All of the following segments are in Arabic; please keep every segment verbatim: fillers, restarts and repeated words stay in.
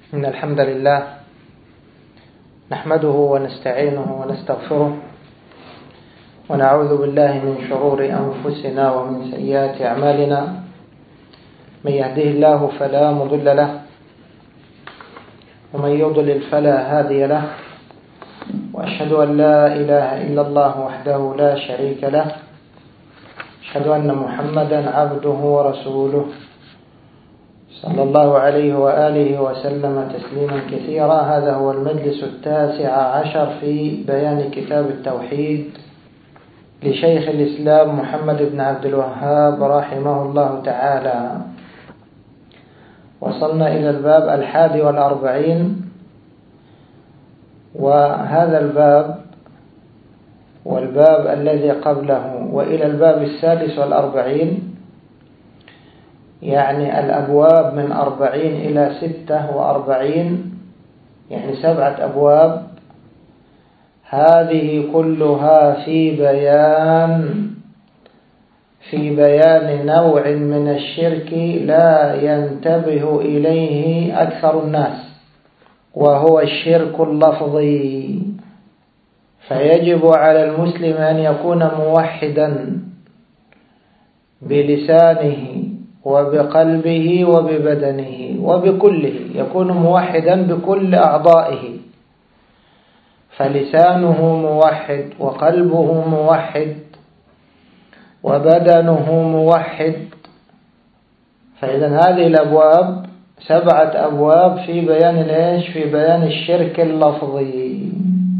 إن الحمد لله نحمده ونستعينه ونستغفره ونعوذ بالله من شرور أنفسنا ومن سيئات أعمالنا. من يهده الله فلا مضل له ومن يضلل فلا هادي له، وأشهد أن لا إله إلا الله وحده لا شريك له، أشهد أن محمدا عبده ورسوله صلى الله عليه وآله وسلم تسليما كثيرا. هذا هو المجلس التاسع عشر في بيان كتاب التوحيد لشيخ الإسلام محمد بن عبد الوهاب رحمه الله تعالى. وصلنا إلى الباب الحادي والأربعين، وهذا الباب والباب الذي قبله وإلى الباب السادس والأربعين، يعني الأبواب من أربعين إلى ستة وأربعين، يعني سبعة أبواب. هذه كلها في بيان في بيان نوع من الشرك لا ينتبه إليه أكثر الناس، وهو الشرك اللفظي. فيجب على المسلم أن يكون موحدا بلسانه وبقلبه وببدنه وبكله، يكون موحدا بكل أعضائه، فلسانه موحد وقلبه موحد وبدنه موحد. فإذا هذه الأبواب سبعة أبواب في بيان الإيش؟ في بيان الشرك اللفظي.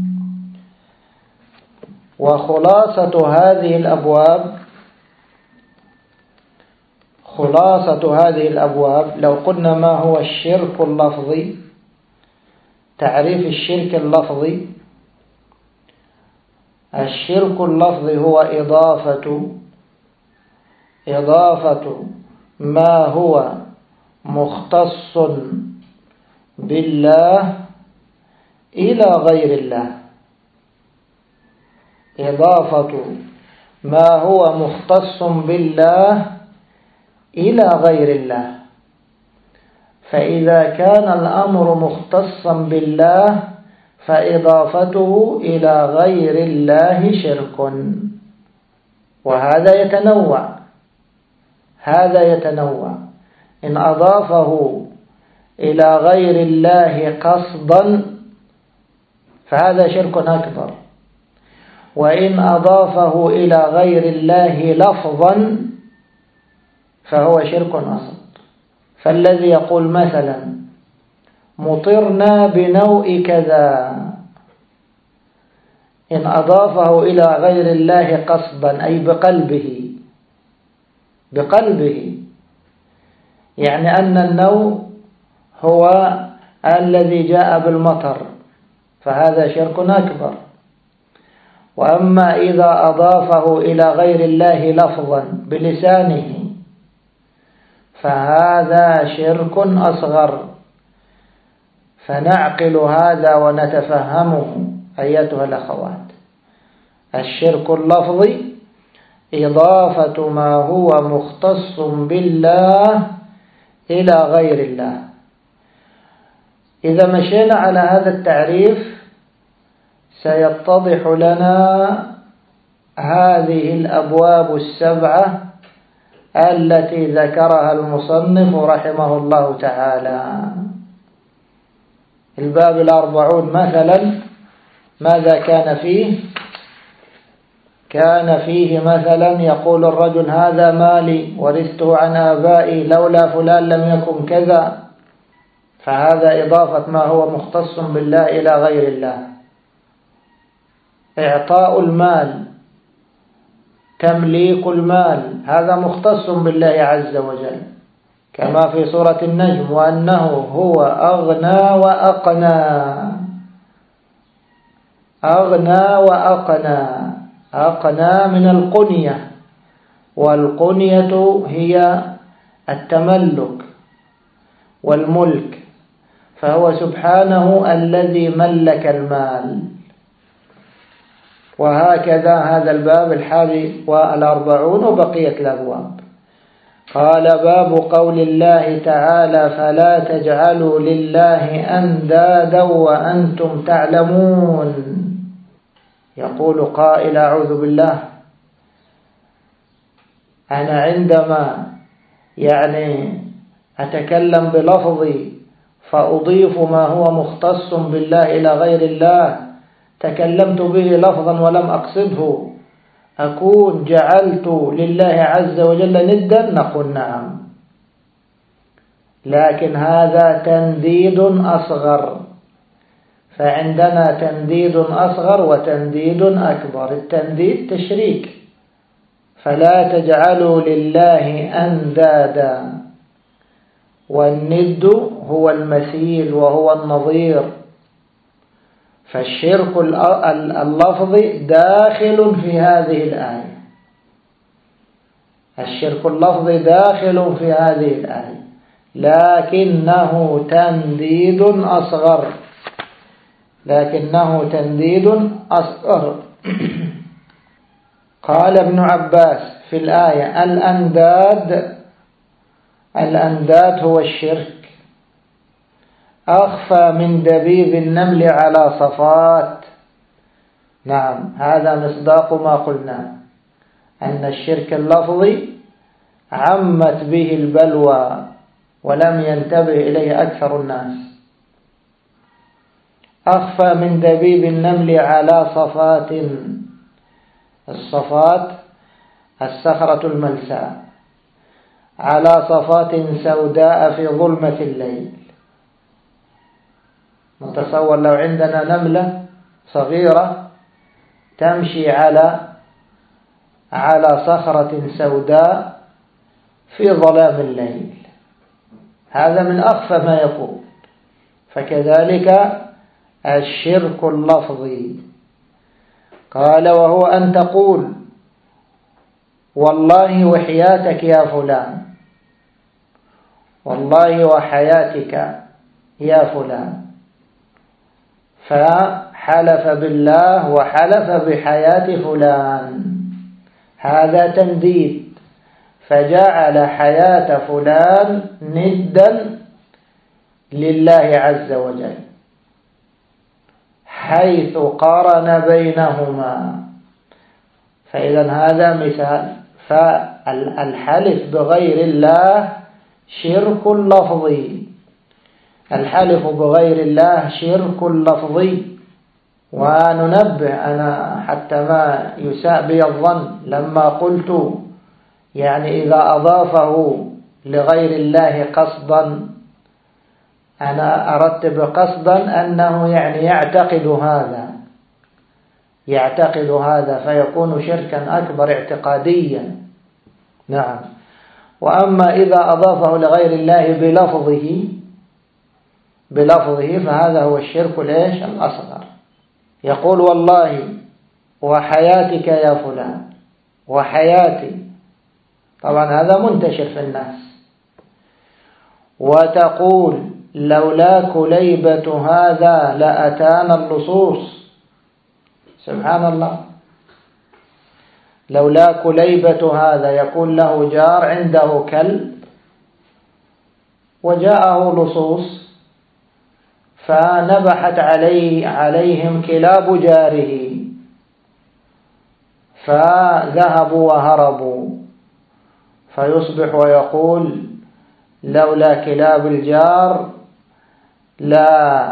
وخلاصة هذه الأبواب خلاصة هذه الأبواب لو قلنا ما هو الشرك اللفظي، تعريف الشرك اللفظي: الشرك اللفظي هو إضافة إضافة ما هو مختص بالله إلى غير الله. إضافة ما هو مختص بالله إلى غير الله. فإذا كان الأمر مختصا بالله فإضافته إلى غير الله شرك. وهذا يتنوع هذا يتنوع إن أضافه إلى غير الله قصدا فهذا شرك أكبر، وإن أضافه إلى غير الله لفظا فهو شرك أصغر. فالذي يقول مثلا مطرنا بنوء كذا، إن أضافه إلى غير الله قصدا أي بقلبه بقلبه يعني أن النوء هو الذي جاء بالمطر، فهذا شرك أكبر. وأما إذا أضافه إلى غير الله لفظا بلسانه فهذا شرك أصغر. فنعقل هذا ونتفهمه أيتها الأخوات. الشرك اللفظي إضافة ما هو مختص بالله إلى غير الله. إذا مشينا على هذا التعريف سيتضح لنا هذه الأبواب السبعة التي ذكرها المصنف رحمه الله تعالى. الباب الأربعون مثلا ماذا كان فيه؟ كان فيه مثلا يقول الرجل هذا مالي ورثته عن آبائي لولا فلان لم يكن كذا، فهذا إضافة ما هو مختص بالله إلى غير الله. إعطاء المال، تمليك المال، هذا مختص بالله عز وجل، كما في سورة النجم: وأنه هو أغنى وأقنى. أغنى وأقنى، أقنى من القنية، والقنية هي التملك والملك، فهو سبحانه الذي ملك المال. وهكذا هذا الباب الحادي والأربعون وبقية الأبواب. قال باب قول الله تعالى فلا تجعلوا لله أندادا وأنتم تعلمون. يقول قائل أعوذ بالله، أنا عندما يعني أتكلم بلفظي فأضيف ما هو مختص بالله إلى غير الله، تكلمت به لفظا ولم أقصده، أكون جعلت لله عز وجل ندا؟ نقول نعم، لكن هذا تنديد أصغر. فعندنا تنديد أصغر وتنديد أكبر. التنديد تشريك، فلا تجعلوا لله أندادا، والند هو المثيل وهو النظير. فالشرك اللفظي داخل في هذه الآية، الشرك اللفظي داخل في هذه الآية، لكنه تنديد أصغر، لكنه تنديد أصغر. قال ابن عباس في الآية الأنداد، الأنداد هو الشرك أخفى من دبيب النمل على صفات. نعم، هذا مصداق ما قلنا، أن الشرك اللفظي عمت به البلوى ولم ينتبه إليه أكثر الناس. أخفى من دبيب النمل على صفات، الصفات الصخرة الملساء، على صفات سوداء في ظلمة الليل. نتصور لو عندنا نملة صغيرة تمشي على على صخرة سوداء في ظلام الليل، هذا من أخفى ما يكون. فكذلك الشرك اللفظي. قال وهو أن تقول والله وحياتك يا فلان، والله وحياتك يا فلان، فحلف بالله وحلف بحياة فلان، هذا تنديد، فجعل حياة فلان ندا لله عز وجل، حيث قارن بينهما. فإذا هذا مثال. فالحلف بغير الله شرك لفظي، الحلف بغير الله شرك لفظي. وننبه أنا حتى ما يساء بي الظن لما قلت يعني إذا أضافه لغير الله قصدا، أنا أردت بقصدا أنه يعني يعتقد هذا، يعتقد هذا فيكون شركا أكبر اعتقاديا. نعم. وأما إذا أضافه لغير الله بلفظه بلفظه فهذا هو الشرك الإيش الأصغر. يقول والله وحياتك يا فلان، وحياتي، طبعا هذا منتشر في الناس. وتقول لولا كليبة هذا لأتانا اللصوص، سبحان الله، لولا كليبة هذا، يقول له جار عنده كلب وجاءه لصوص فنبحت عليه عليهم كلاب جاره فذهبوا وهربوا، فيصبح ويقول لولا كلاب الجار لا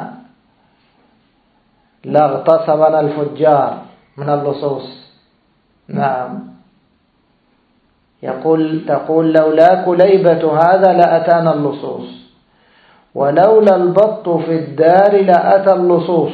لاغتصبنا الفجار من اللصوص. نعم. يقول تقول لولا كليبة هذا لأتانا اللصوص، ولولا البط في الدار لأتى اللصوص.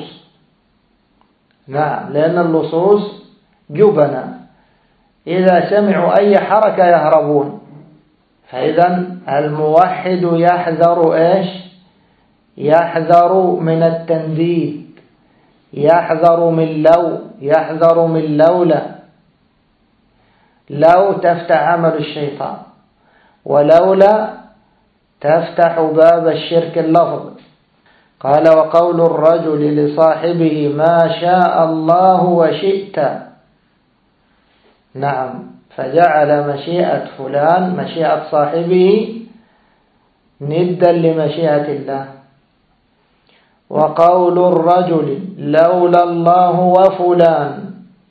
نعم، لأن اللصوص جبنة إذا سمعوا أي حركة يهربون. فإذا الموحد يحذر إيش؟ يحذر من التنديد، يحذر من لو، يحذر من لولا. لو تفتح عمل الشيطان، ولولا تفتح باب الشرك اللفظ. قال وقول الرجل لصاحبه ما شاء الله وشئت. نعم، فجعل مشيئة فلان مشيئة صاحبه ندا لمشيئة الله. وقول الرجل لولا الله وفلان،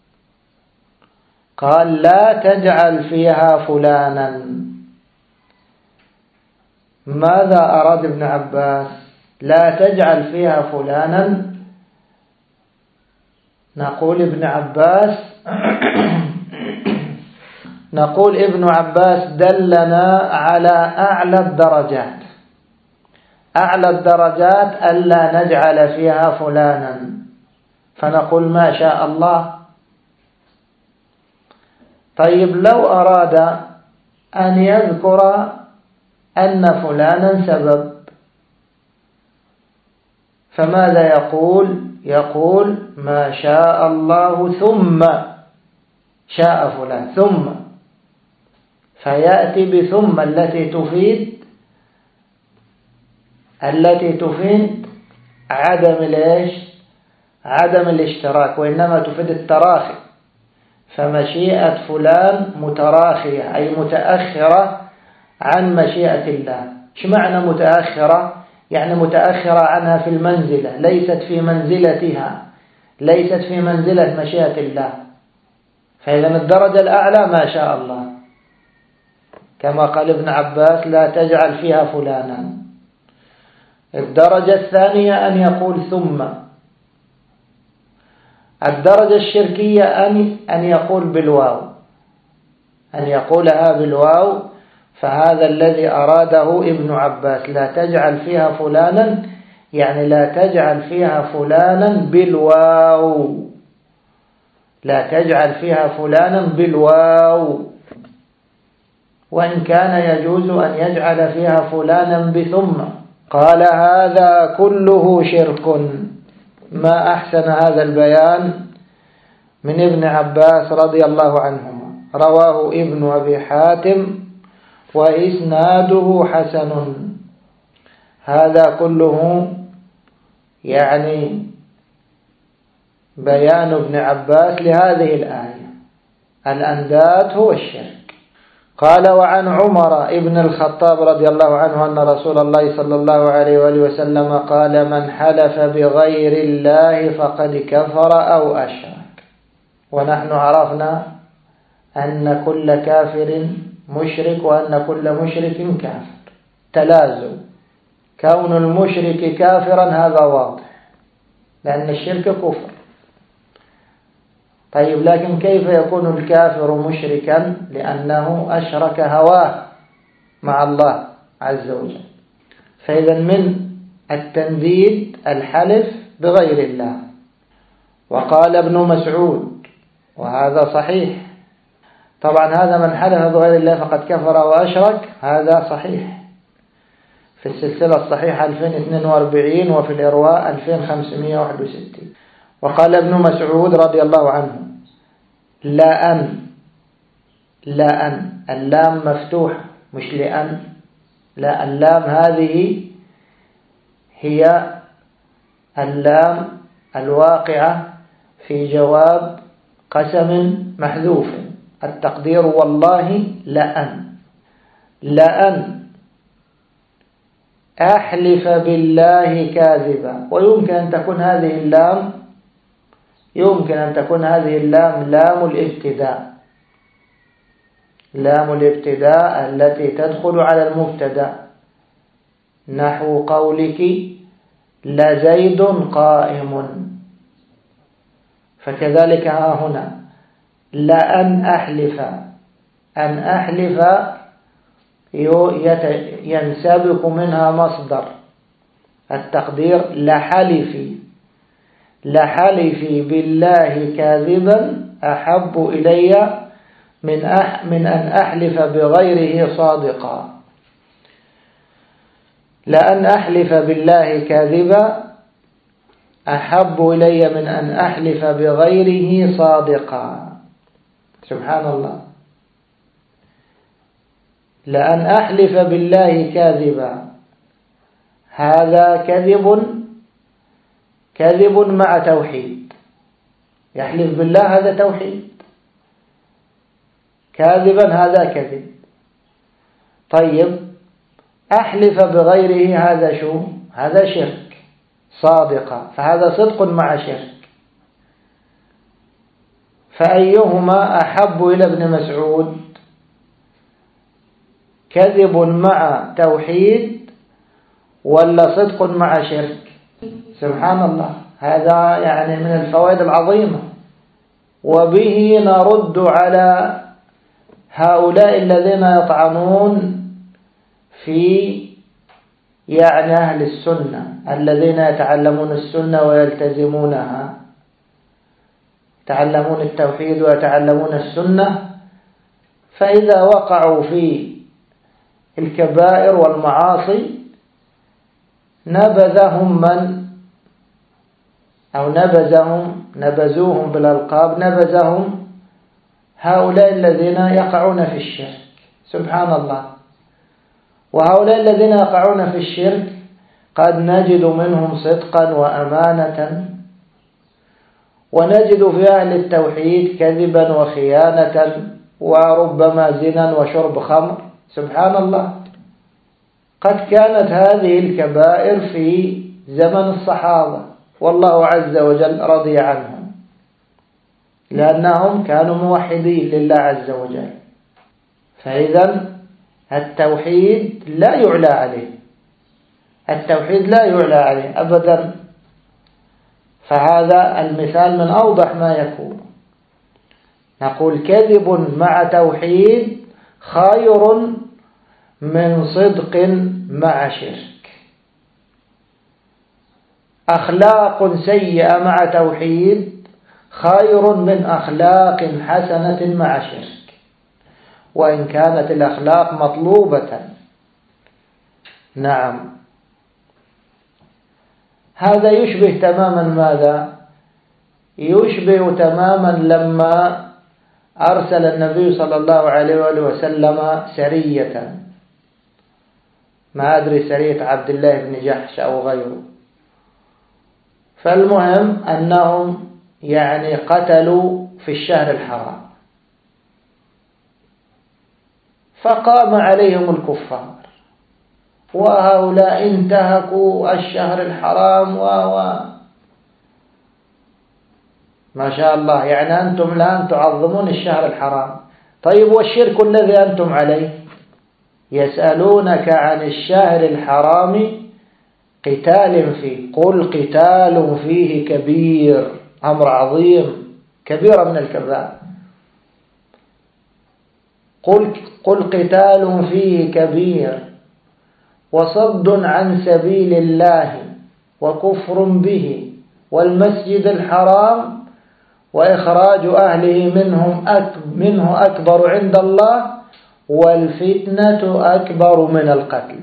قال لا تجعل فيها فلانا. ماذا أراد ابن عباس؟ لا تجعل فيها فلانا. نقول ابن عباس نقول ابن عباس دلنا على أعلى الدرجات. أعلى الدرجات ألا نجعل فيها فلانا، فنقول ما شاء الله. طيب لو أراد أن يذكر أن فلانا سبب، فماذا يقول؟ يقول ما شاء الله ثم شاء فلان ثم، فيأتي بثم التي تفيد التي تفيد عدم الإيش؟ عدم الاشتراك، وإنما تفيد التراخي. فمشيئة فلان متراخية أي متأخرة عن مشيئة الله. إيش معنى متأخرة؟ يعني متأخرة عنها في المنزلة، ليست في منزلتها، ليست في منزلة مشيئة الله. فإذا الدرجة الأعلى ما شاء الله، كما قال ابن عباس لا تجعل فيها فلانا. الدرجة الثانية أن يقول ثم. الدرجة الشركية أن أن يقول بالواو، أن يقولها بالواو. فهذا الذي أراده ابن عباس، لا تجعل فيها فلانا، يعني لا تجعل فيها فلانا بالواو، لا تجعل فيها فلانا بالواو، وإن كان يجوز أن يجعل فيها فلانا بثم. قال هذا كله شرك. ما أحسن هذا البيان من ابن عباس رضي الله عنهما. رواه ابن أبي حاتم وإسناده حسن. هذا كله يعني بيان ابن عباس لهذه الآية، الأنداد هو الشرك. قال وعن عمر ابن الخطاب رضي الله عنه أن رسول الله صلى الله عليه وآله وسلم قال من حلف بغير الله فقد كفر أو أشرك. ونحن عرفنا أن كل كافر مشرك وأن كل مشرك كافر، تلازم. كون المشرك كافرا هذا واضح، لأن الشرك كفر. طيب لكن كيف يكون الكافر مشركا؟ لأنه أشرك هواه مع الله عز وجل. فإذا من التنديد الحلف بغير الله. وقال ابن مسعود وهذا صحيح، طبعا هذا من حلف بغير الله فقد كفر وأشرك، هذا صحيح في السلسلة الصحيحة ألفين واثنين وأربعين وفي الإرواء ألفين وخمسمائة وواحد وستين. وقال ابن مسعود رضي الله عنه لأن لأن اللام مفتوحة مش لأن، لا، اللام هذه هي اللام الواقعة في جواب قسم محذوف، التقدير والله لأن لأن أحلف بالله كاذبا. ويمكن أن تكون هذه اللام يمكن أن تكون هذه اللام لام الابتداء، لام الابتداء التي تدخل على المبتدأ، نحو قولك لزيد قائم. فكذلك ها هنا لأن أحلف، أن أحلف ينسبق منها مصدر التقدير لحلفي، لحلفي بالله كاذبا أحب إلي من أح من أن أحلف بغيره صادقا. لأن أحلف بالله كاذبا أحب إلي من أن أحلف بغيره صادقا. سبحان الله. لأن أحلف بالله كاذبا هذا كذب كذب مع توحيد، يحلف بالله هذا توحيد. كاذبا هذا كذب. طيب أحلف بغيره هذا شو؟ هذا شرك. صادقا فهذا صدق مع شرك. فأيهما أحب إلى ابن مسعود؟ كذب مع توحيد ولا صدق مع شرك؟ سبحان الله، هذا يعني من الفوائد العظيمة. وبه نرد على هؤلاء الذين يطعنون في يعني أهل السنة الذين يتعلمون السنة ويلتزمونها، يتعلمون التوحيد ويتعلمون السنة، فإذا وقعوا في الكبائر والمعاصي نبذهم من أو نبذهم نبذوهم بالألقاب، نبذهم هؤلاء الذين يقعون في الشرك. سبحان الله. وهؤلاء الذين يقعون في الشرك قد نجد منهم صدقا وأمانة، ونجد في أهل التوحيد كذبا وخيانة وربما زنا وشرب خمر. سبحان الله. قد كانت هذه الكبائر في زمن الصحابة والله عز وجل رضي عنهم لأنهم كانوا موحدين لله عز وجل. فإذا التوحيد لا يعلى عليه، التوحيد لا يعلى عليه أبدا. فهذا المثال من أوضح ما يكون. نقول كذب مع توحيد خير من صدق مع شرك. أخلاق سيئة مع توحيد خير من أخلاق حسنة مع شرك، وإن كانت الأخلاق مطلوبة. نعم. هذا يشبه تماما ماذا؟ يشبه تماما لما أرسل النبي صلى الله عليه وآله وسلم سرية، ما أدري سرية عبد الله بن جحش أو غيره. فالمهم أنهم يعني قتلوا في الشهر الحرام، فقام عليهم الكفار، وهؤلاء انتهكوا الشهر الحرام و و ما شاء الله، يعني أنتم الآن تعظمون الشهر الحرام. طيب والشرك الذي أنتم عليه؟ يسألونك عن الشهر الحرام قتال فيه، قل قتال فيه كبير، أمر عظيم، كبيرة من الكبائر. قل, قل قتال فيه كبير وصد عن سبيل الله وكفر به والمسجد الحرام وإخراج أهله منهم منه أكبر عند الله والفتنة أكبر من القتل.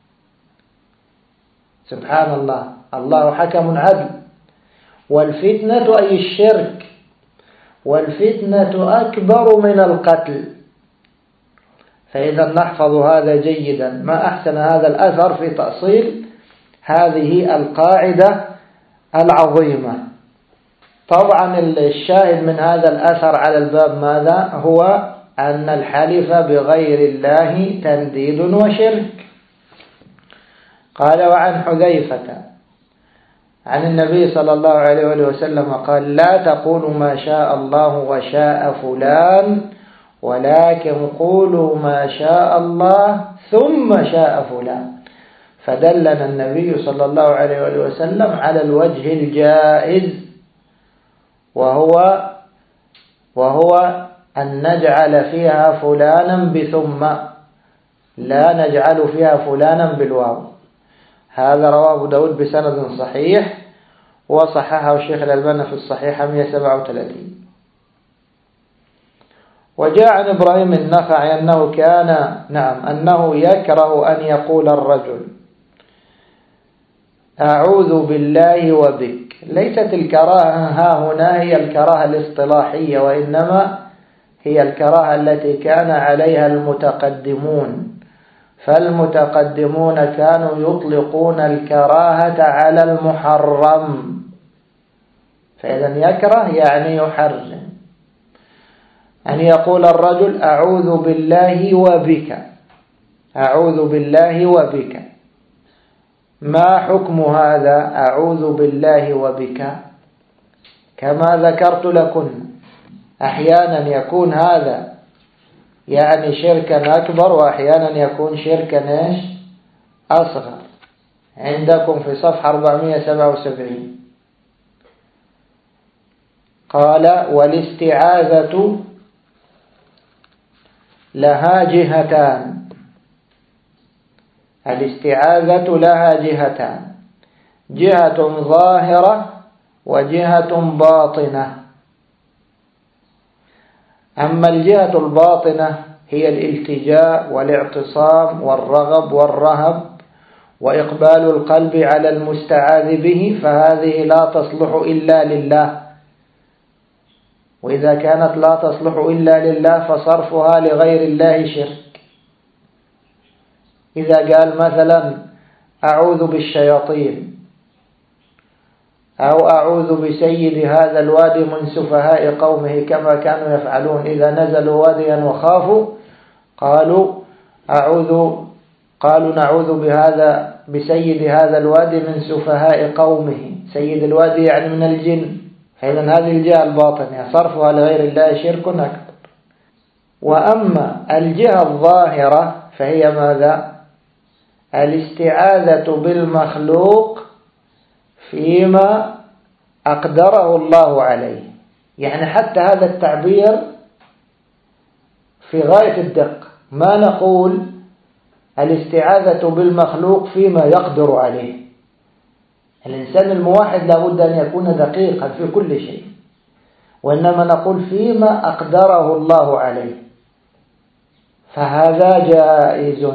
سبحان الله، الله حكم عدل. والفتنة أي الشرك، والفتنة أكبر من القتل. فإذا نحفظ هذا جيدا. ما أحسن هذا الأثر في تأصيل هذه القاعدة العظيمة. طبعا الشاهد من هذا الأثر على الباب ماذا؟ هو أن الحلف بغير الله تنديد وشرك. قال وعن حذيفة عن النبي صلى الله عليه وسلم قال لا تقولوا ما شاء الله وشاء فلان ولكن قولوا ما شاء الله ثم شاء فلان. فدلنا النبي صلى الله عليه وسلم على الوجه الجائز، وهو وهو أن نجعل فيها فلانا بثم، لا نجعل فيها فلانا بالواو. هذا رواه أبو داود بسند صحيح، وصححه الشيخ الألباني في الصحيح مئة وسبعة وثلاثين. وجاء عن إبراهيم النخعي أنه كان نعم أنه يكره أن يقول الرجل أعوذ بالله وبك. ليست الكراهة ها هنا هي الكراهة الاصطلاحية، وإنما هي الكراهة التي كان عليها المتقدمون. فالمتقدمون كانوا يطلقون الكراهة على المحرم، فإذا يكره يعني يحرم. أن يقول الرجل أعوذ بالله وبك، أعوذ بالله وبك. ما حكم هذا أعوذ بالله وبك؟ كما ذكرت لكم أحيانا يكون هذا يعني شركا أكبر، وأحيانا يكون شركا إيش أصغر. عندكم في صفحة أربعمائة وسبعة وسبعين قال والاستعاذة لها جهتان، الاستعاذة لها جهتان، جهة ظاهرة وجهة باطنة. أما الجهة الباطنة هي الالتجاء والاعتصام والرغب والرهب وإقبال القلب على المستعاذ به، فهذه لا تصلح إلا لله، وإذا كانت لا تصلح إلا لله فصرفها لغير الله شرك. إذا قال مثلا أعوذ بالشياطين أو أعوذ بسيد هذا الوادي من سفهاء قومه كما كانوا يفعلون إذا نزلوا واديا وخافوا قالوا أعوذ قالوا نعوذ بهذا بسيد هذا الوادي من سفهاء قومه، سيد الوادي يعني من الجن. فإذا هذه الجهة الباطنة صرفها لغير الله شرك أكبر. وأما الجهة الظاهرة فهي ماذا؟ الاستعاذة بالمخلوق فيما أقدره الله عليه. يعني حتى هذا التعبير في غاية الدقة، ما نقول الاستعاذة بالمخلوق فيما يقدر عليه. الإنسان الموحد لابد أن يكون دقيقا في كل شيء، وإنما نقول فيما أقدره الله عليه، فهذا جائز.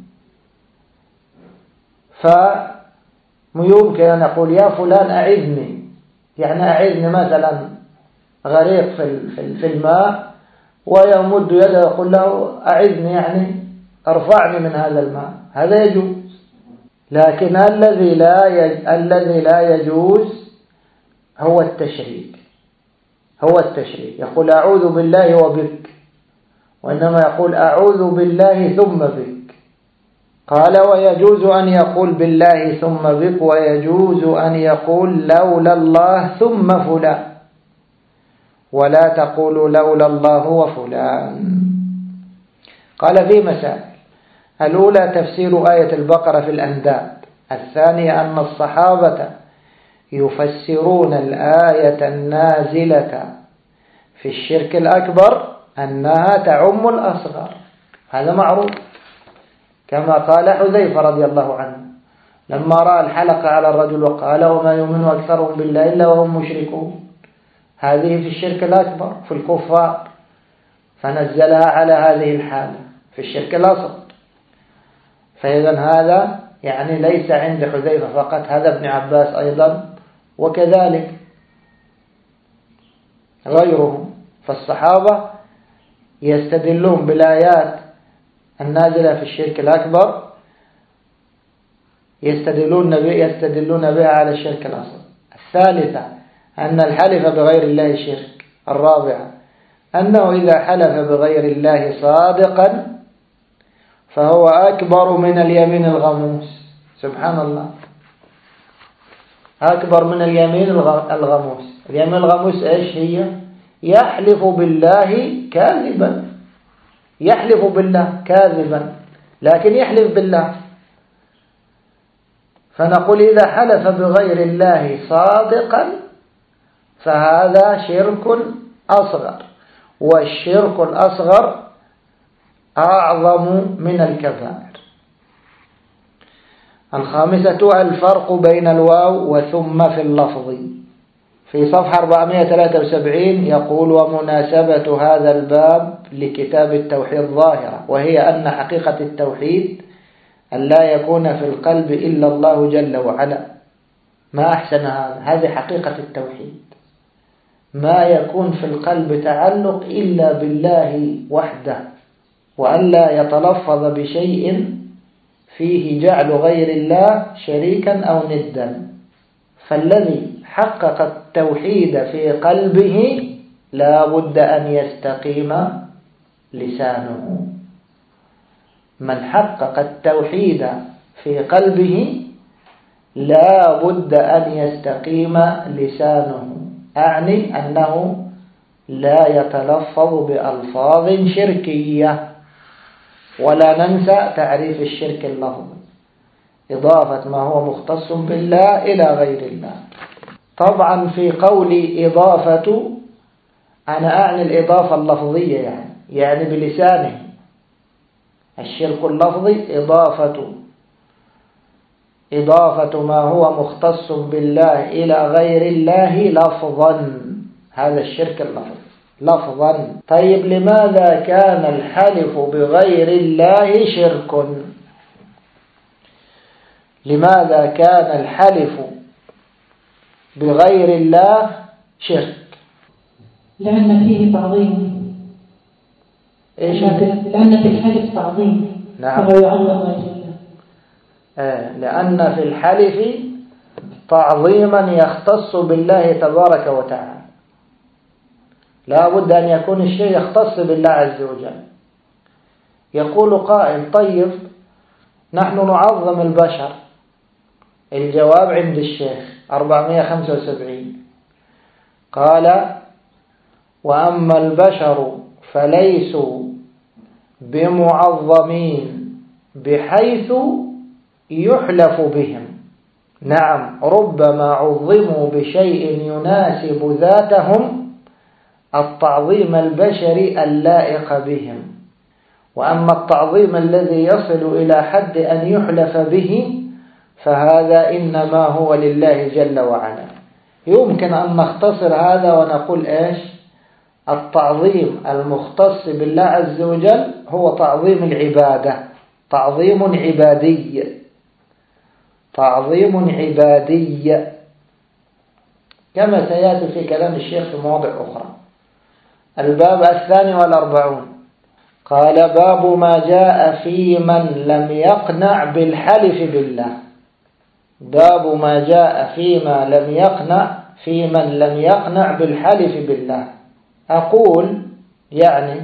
فيمكن أن نقول يا فلان أعذني، يعني أعذني مثلا غريق في الماء ويمد يده يقول له أعذني يعني ارفعني من هذا الماء، هذا يجوز. لكن الذي لا يج... الذي لا يجوز هو التشريك، هو التشريك. يقول أعوذ بالله وبك، وإنما يقول أعوذ بالله ثم بك. قال ويجوز أن يقول بالله ثم بك، ويجوز أن يقول لولا الله ثم فلان، ولا تقولوا لولا الله وفلان. قال في مسائل: الأولى تفسير آية البقرة في الأنداد، الثانية أن الصحابة يفسرون الآية النازلة في الشرك الأكبر أنها تعم الأصغر، هذا معروف، كما قال حذيفة رضي الله عنه لما رأى الحلقة على الرجل وقال وما يؤمن أكثرهم بالله إلا وهم مشركون، هذه في الشرك الأكبر في الكفار، فنزلها على هذه الحالة في الشرك الأصغر. فإذا هذا يعني ليس عند حذيفة فقط، هذا ابن عباس أيضا وكذلك غيرهم. فالصحابة يستدلون بالآيات النازلة في الشرك الأكبر، يستدلون يستدلون بها على الشرك الأصغر. الثالثة أن الحلف بغير الله شرك. الرابعة أنه إذا حلف بغير الله صادقا فهو أكبر من اليمين الغموس. سبحان الله، أكبر من اليمين الغموس. اليمين الغموس إيش هي؟ يحلف بالله كاذبا، يحلف بالله كاذبا لكن يحلف بالله. فنقول إذا حلف بغير الله صادقا فهذا شرك أصغر، والشرك الأصغر أعظم من الكبائر. الخامسة الفرق بين الواو وثم في اللفظ. في صفحة أربعمائة وثلاثة وسبعين يقول ومناسبة هذا الباب لكتاب التوحيد ظاهرة، وهي أن حقيقة التوحيد أن لا يكون في القلب إلا الله جل وعلا. ما أحسن هذا، هذه حقيقة التوحيد، ما يكون في القلب تعلق إلا بالله وحده، وأن لا يتلفظ بشيء فيه جعل غير الله شريكا أو ندا. فالذي حقق التوحيد في قلبه لا بد أن يستقيم لسانه. من حقق التوحيد في قلبه لا بد أن يستقيم لسانه، أعني أنه لا يتلفظ بألفاظ شركية. ولا ننسى تعريف الشرك اللفظي، إضافة ما هو مختص بالله إلى غير الله. طبعا في قولي إضافة أنا أعني الإضافة اللفظية، يعني يعني بلسانه. الشرك اللفظي إضافة إضافة ما هو مختص بالله إلى غير الله لفظا، هذا الشرك اللفظي لفظا. طيب لماذا كان الحلف بغير الله شرك؟ لماذا كان الحلف بغير الله شرك؟ لأن فيه تعظيم. إيش؟ لأن في الحلف تعظيم. نعم. فلا يعظم غير الله. آه لأن في الحلف تعظيما يختص بالله تبارك وتعالى. لا بد أن يكون الشيء يختص بالله عز وجل. يقول قائل: طيب نحن نعظم البشر. الجواب عند الشيخ أربعمائة وخمسة وسبعين، قال: وأما البشر فليسوا بمعظمين بحيث يحلف بهم. نعم، ربما عظموا بشيء يناسب ذاتهم التعظيم البشري اللائق بهم، وأما التعظيم الذي يصل إلى حد أن يحلف به فهذا إنما هو لله جل وعلا. يمكن أن نختصر هذا ونقول إيش؟ التعظيم المختص بالله عز وجل هو تعظيم العبادة، تعظيم عبادي، تعظيم عبادي، كما سيأتي في كلام الشيخ في مواضع أخرى. الباب الثاني والأربعون قال: باب ما جاء في من لم يقنع بالحلف بالله. باب ما جاء فيما لم يقنع في من لم يقنع بالحلف بالله. أقول يعني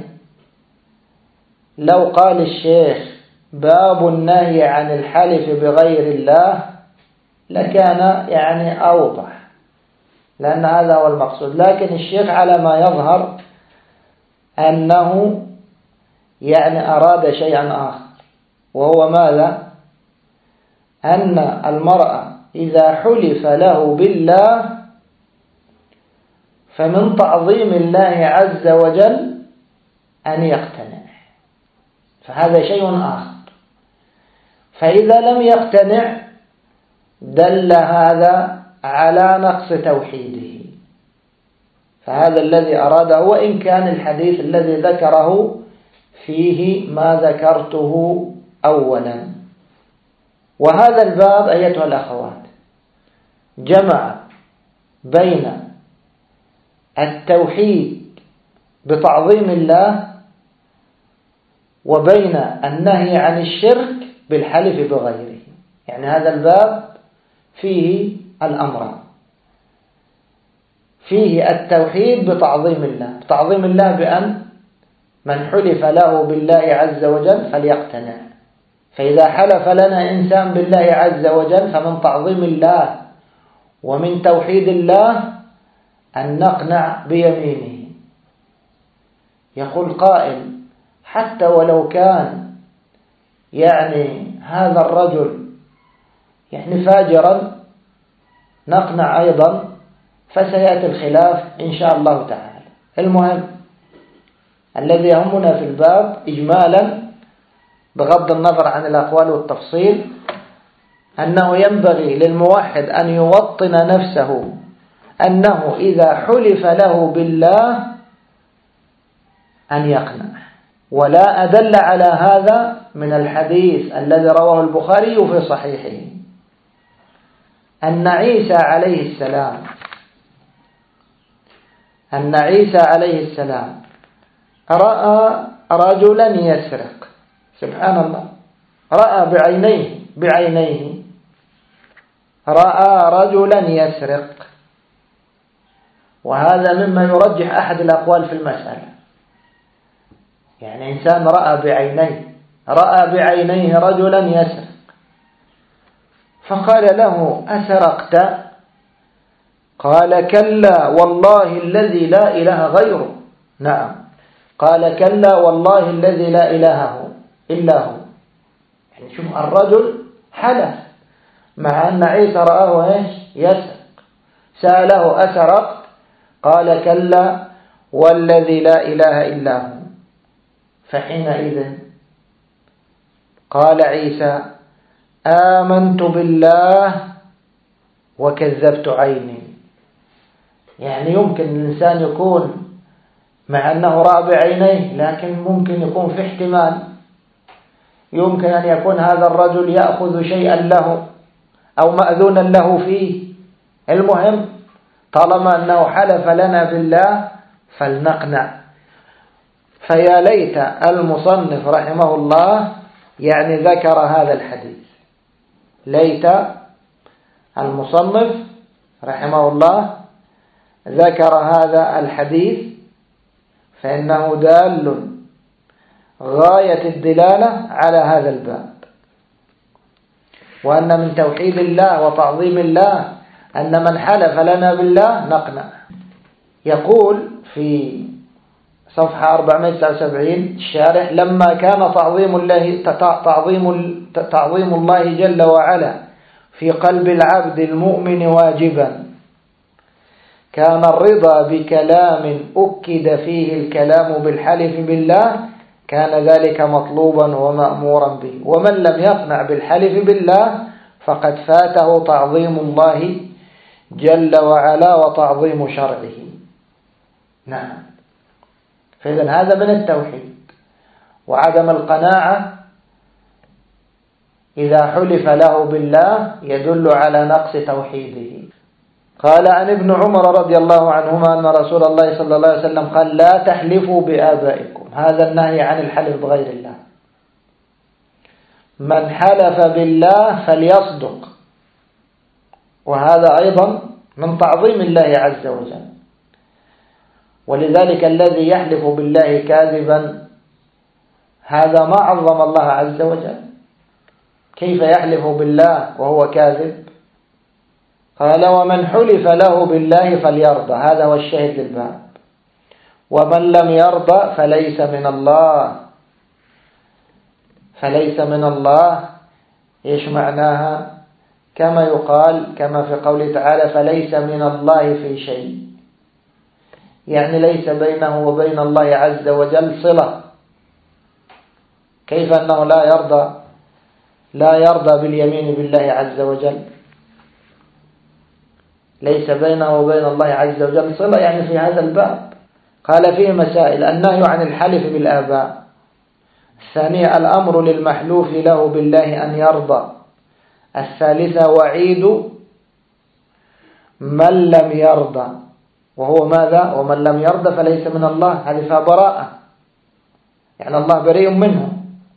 لو قال الشيخ باب النهي عن الحلف بغير الله لكان يعني أوضح، لأن هذا هو المقصود. لكن الشيخ على ما يظهر أنه يعني أراد شيئا آخر، وهو ماذا؟ أن المرأة إذا حلف له بالله فمن تعظيم الله عز وجل أن يقتنع، فهذا شيء آخر. فإذا لم يقتنع دل هذا على نقص توحيده، فهذا الذي أراده، وإن كان الحديث الذي ذكره فيه ما ذكرته أولا. وهذا الباب أيتها الأخوات جمع بين التوحيد بتعظيم الله وبين النهي عن الشرك بالحلف بغيره. يعني هذا الباب فيه الأمران، فيه التوحيد بتعظيم الله، بتعظيم الله بأن من حلف له بالله عز وجل فليقتنع. فإذا حلف لنا إنسان بالله عز وجل فمن تعظيم الله ومن توحيد الله أن نقنع بيمينه. يقول قائل: حتى ولو كان يعني هذا الرجل يعني فاجرا نقنع أيضا، فسيأتي الخلاف إن شاء الله تعالى. المهم الذي يهمنا في الباب إجمالا بغض النظر عن الأقوال والتفصيل أنه ينبغي للموحد أن يوطن نفسه أنه إذا حلف له بالله أن يقنع. ولا أدل على هذا من الحديث الذي رواه البخاري في صحيحه أن عيسى عليه السلام أن عيسى عليه السلام رأى رجلا يسرق. سبحان الله، رأى بعينيه بعينيه رأى رجلا يسرق، وهذا مما يرجح أحد الأقوال في المسألة. يعني إنسان رأى بعينيه رأى بعينيه رجلا يسرق، فقال له: أسرقت؟ قال: كلا والله الذي لا إله غيره. نعم. قال: كلا والله الذي لا إله إلا هو. يعني شوف، الرجل حلف مع أن عيسى رآه إيش؟ يسرق. سأله: أسرقت؟ قال: كلا والذي لا إله إلا هو. فحينئذ قال عيسى: آمنت بالله وكذبت عيني. يعني يمكن الإنسان يكون مع أنه رأى بعينيه، لكن ممكن يكون في احتمال، يمكن أن يكون هذا الرجل يأخذ شيئا له أو مأذونا له فيه. المهم طالما أنه حلف لنا بالله فلنقنع. فيا ليت المصنف رحمه الله يعني ذكر هذا الحديث، ليت المصنف رحمه الله ذكر هذا الحديث، فإنه دال غاية الدلالة على هذا الباب، وأن من توحيد الله وتعظيم الله أن من حلف لنا بالله نقنع. يقول في صفحة أربعمائة وتسعة وسبعين الشارح: لما كان تعظيم الله تعظيم تعظيم الله جل وعلا في قلب العبد المؤمن واجبا، كان الرضا بكلام أكد فيه الكلام بالحلف بالله كان ذلك مطلوبا ومأمورا به، ومن لم يقنع بالحلف بالله فقد فاته تعظيم الله جل وعلا وتعظيم شرعه. نعم. فإذن هذا من التوحيد، وعدم القناعة إذا حلف له بالله يدل على نقص توحيده. قال عن ابن عمر رضي الله عنهما أن رسول الله صلى الله عليه وسلم قال: لا تحلفوا بآبائكم. هذا النهي عن الحلف بغير الله. من حلف بالله فليصدق، وهذا أيضا من تعظيم الله عز وجل. ولذلك الذي يحلف بالله كاذبا هذا ما عظم الله عز وجل. كيف يحلف بالله وهو كاذب؟ قال: ومن حلف له بالله فليرضى. هذا هو الشاهد للباب. ومن لم يرضى فليس من الله. فليس من الله إيش معناها؟ كما يقال كما في قوله تعالى: فليس من الله في شيء، يعني ليس بينه وبين الله عز وجل صلة. كيف أنه لا يرضى لا يرضى باليمين بالله عز وجل؟ ليس بينه وبين الله عز وجل صلة، يعني في هذا الباب. قال فيه مسائل: النهي عن الحلف بالآباء. الثانية: الأمر للمحلوف له بالله أن يرضى. الثالثة: وعيد من لم يرضى، وهو ماذا؟ ومن لم يرضى فليس من الله. هذه فيها براءة، يعني الله بريء منه.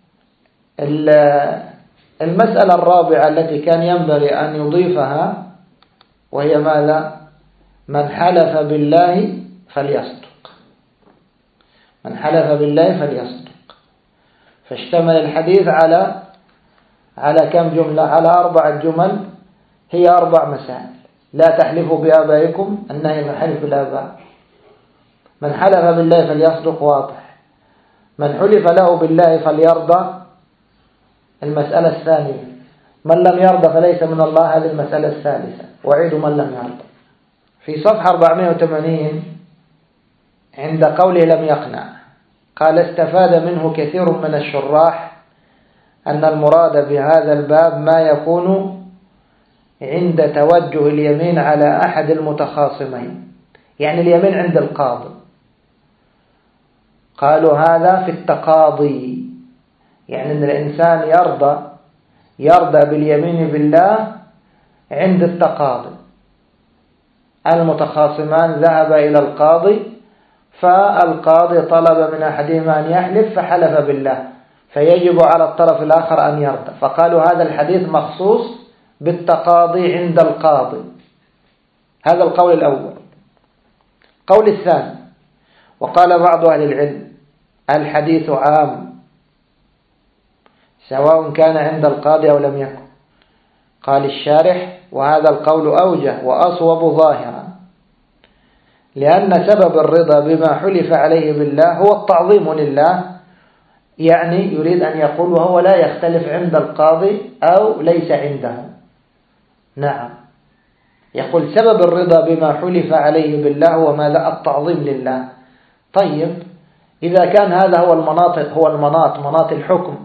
المسألة الرابعة التي كان ينبغي أن يضيفها وهي ماذا؟ من حلف بالله فليصدق. من حلف بالله فليصدق. فاشتمل الحديث على على كم جملة؟ على أربعة جمل، هي أربع مسائل. لا تحلفوا بآبائكم، النهي من حلف بالآباء. من حلف بالله فليصدق، واضح. من حلف له بالله فليرضى، المسألة الثانية. من لم يرضى فليس من الله، هذه المسألة الثالثة. وعيد من لم يرضى. في صفحة أربعمائة وثمانين عند قوله لم يقنع قال: استفاد منه كثير من الشراح أن المراد بهذا الباب ما يكون عند توجه اليمين على أحد المتخاصمين، يعني اليمين عند القاضي. قالوا هذا في التقاضي، يعني أن الإنسان يرضى يرضى باليمين بالله عند التقاضي. المتخاصمان ذهب إلى القاضي، فالقاضي طلب من أحدهما أن يحلف فحلف بالله، فيجب على الطرف الآخر أن يرضى. فقالوا هذا الحديث مخصوص بالتقاضي عند القاضي. هذا القول الأول. قول الثاني: وقال بعض أهل العلم الحديث عام سواء كان عند القاضي أو لم يكن. قال الشارح: وهذا القول أوجه وأصوب ظاهرا، لأن سبب الرضا بما حلف عليه بالله هو التعظيم لله، يعني يريد أن يقول وهو لا يختلف عند القاضي أو ليس عنده. نعم، يقول سبب الرضا بما حلف عليه بالله هو ماذا؟ التعظيم لله. طيب، إذا كان هذا هو المناط هو المناط مناط الحكم،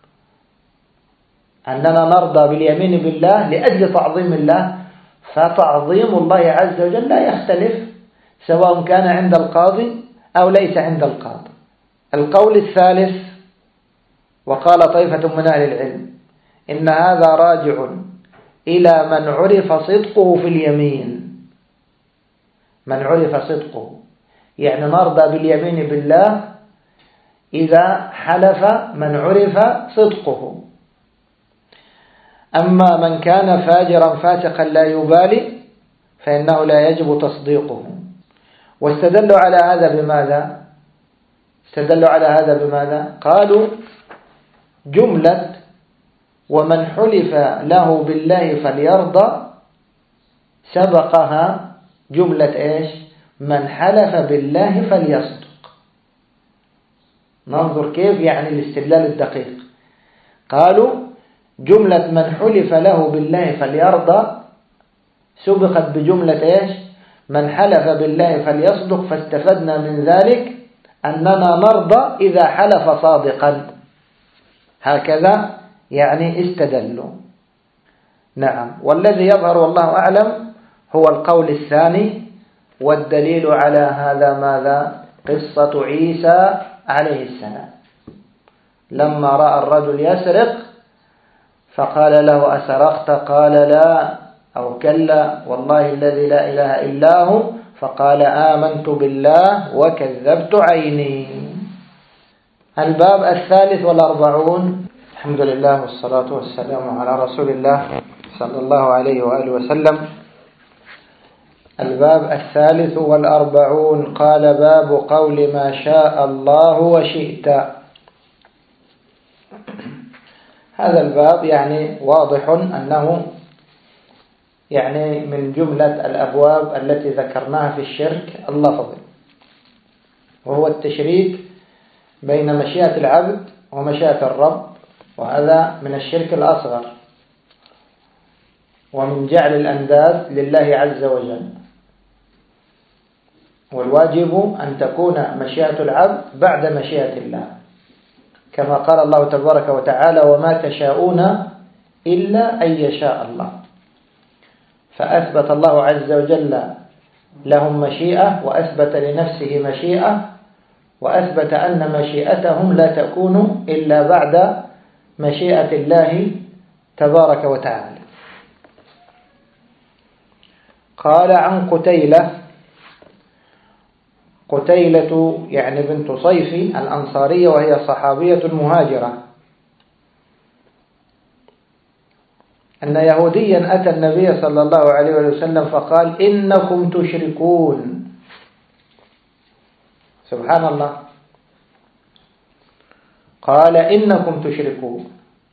أننا نرضى باليمين بالله لأجل تعظيم الله، فتعظيم الله عز وجل لا يختلف سواء كان عند القاضي أو ليس عند القاضي. القول الثالث: وقال طائفة من أهل العلم إن هذا راجع إلى من عرف صدقه في اليمين. من عرف صدقه يعني نرضى باليمين بالله إذا حلف من عرف صدقه. أما من كان فاجرا فاسقا لا يبالي فإنه لا يجب تصديقه. واستدلوا على هذا بماذا؟ استدلوا على هذا بماذا؟ قالوا: جملة ومن حلف له بالله فليرضى سبقها جملة إيش؟ من حلف بالله فليصدق. ننظر كيف يعني الاستدلال الدقيق. قالوا: جملة من حلف له بالله فليرضى سبقت بجملة إيش؟ من حلف بالله فليصدق، فاستفدنا من ذلك أننا نرضى إذا حلف صادقا. هكذا يعني استدلوا. نعم، والذي يظهر والله أعلم هو القول الثاني، والدليل على هذا ماذا؟ قصة عيسى عليه السلام لما رأى الرجل يسرق فقال له: أسرقت؟ قال: لا، أو كلا والله الذي لا إله إلا هو، فقال: آمنت بالله وكذبت عيني. الباب الثالث والأربعون. الحمد لله والصلاة والسلام على رسول الله صلى الله عليه وآله وسلم. الباب الثالث والأربعون. قال: باب قول ما شاء الله وشئت. هذا الباب يعني واضح أنه يعني من جملة الأبواب التي ذكرناها في الشرك اللفظي، وهو التشريك بين مشيئة العبد ومشيئة الرب، وهذا من الشرك الأصغر ومن جعل الأنداد لله عز وجل. والواجب أن تكون مشيئة العبد بعد مشيئة الله، كما قال الله تبارك وتعالى: وما تشاءون إلا أن يشاء الله. فأثبت الله عز وجل لهم مشيئة، وأثبت لنفسه مشيئة، وأثبت أن مشيئتهم لا تكون إلا بعد مشيئة الله تبارك وتعالى. قال: عن قتيلة. قتيلة يعني بنت صيفي الأنصارية، وهي صحابية مهاجرة، أن يهوديا أتى النبي صلى الله عليه وسلم فقال: إنكم تشركون. سبحان الله، قال: إنكم تشركون.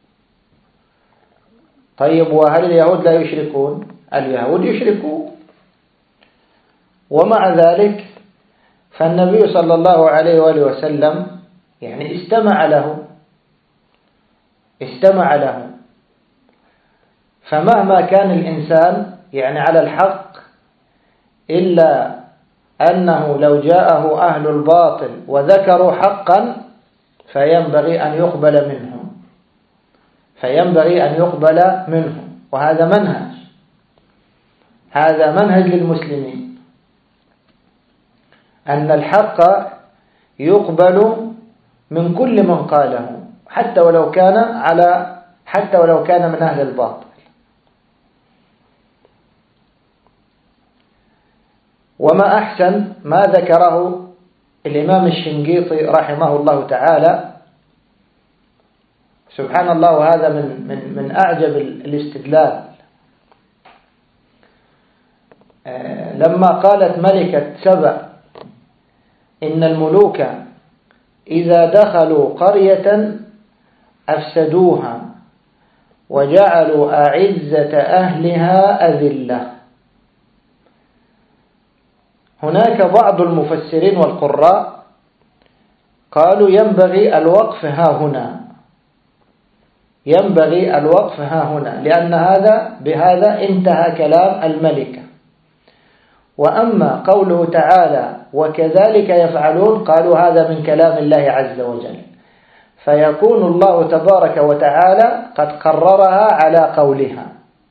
طيب، وهل اليهود لا يشركون؟ اليهود يشركون. ومع ذلك فالنبي صلى الله عليه وآله وسلم يعني استمع له استمع له فمهما كان الإنسان يعني على الحق، إلا أنه لو جاءه أهل الباطل وذكروا حقا فينبغي أن يقبل منهم فينبغي أن يقبل منهم وهذا منهج هذا منهج للمسلمين، أن الحق يقبل من كل من قاله، حتى ولو كان على حتى ولو كان من أهل الباطل. وما أحسن ما ذكره الإمام الشنقيطي رحمه الله تعالى، سبحان الله، وهذا من من من أعجب الاستدلال. لما قالت ملكة سبأ إن الملوك إذا دخلوا قرية أفسدوها وجعلوا أعزة أهلها أذلة. هناك بعض المفسرين والقراء قالوا ينبغي الوقف ها هنا، ينبغي الوقف ها هنا، لأن هذا بهذا انتهى كلام الملكة. وأما قوله تعالى وكذلك يفعلون، قالوا هذا من كلام الله عز وجل، فيكون الله تبارك وتعالى قد قررها على قولها.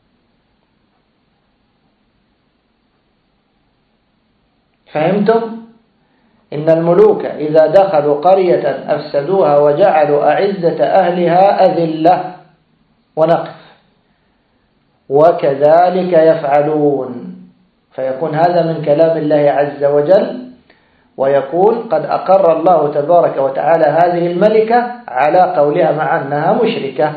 فهمتم؟ إن الملوك إذا دخلوا قرية أفسدوها وجعلوا أعزة أهلها أذلة، ونقف وكذلك يفعلون، فيكون هذا من كلام الله عز وجل، ويكون قد أقر الله تبارك وتعالى هذه الملكة على قولها مع أنها مشركة.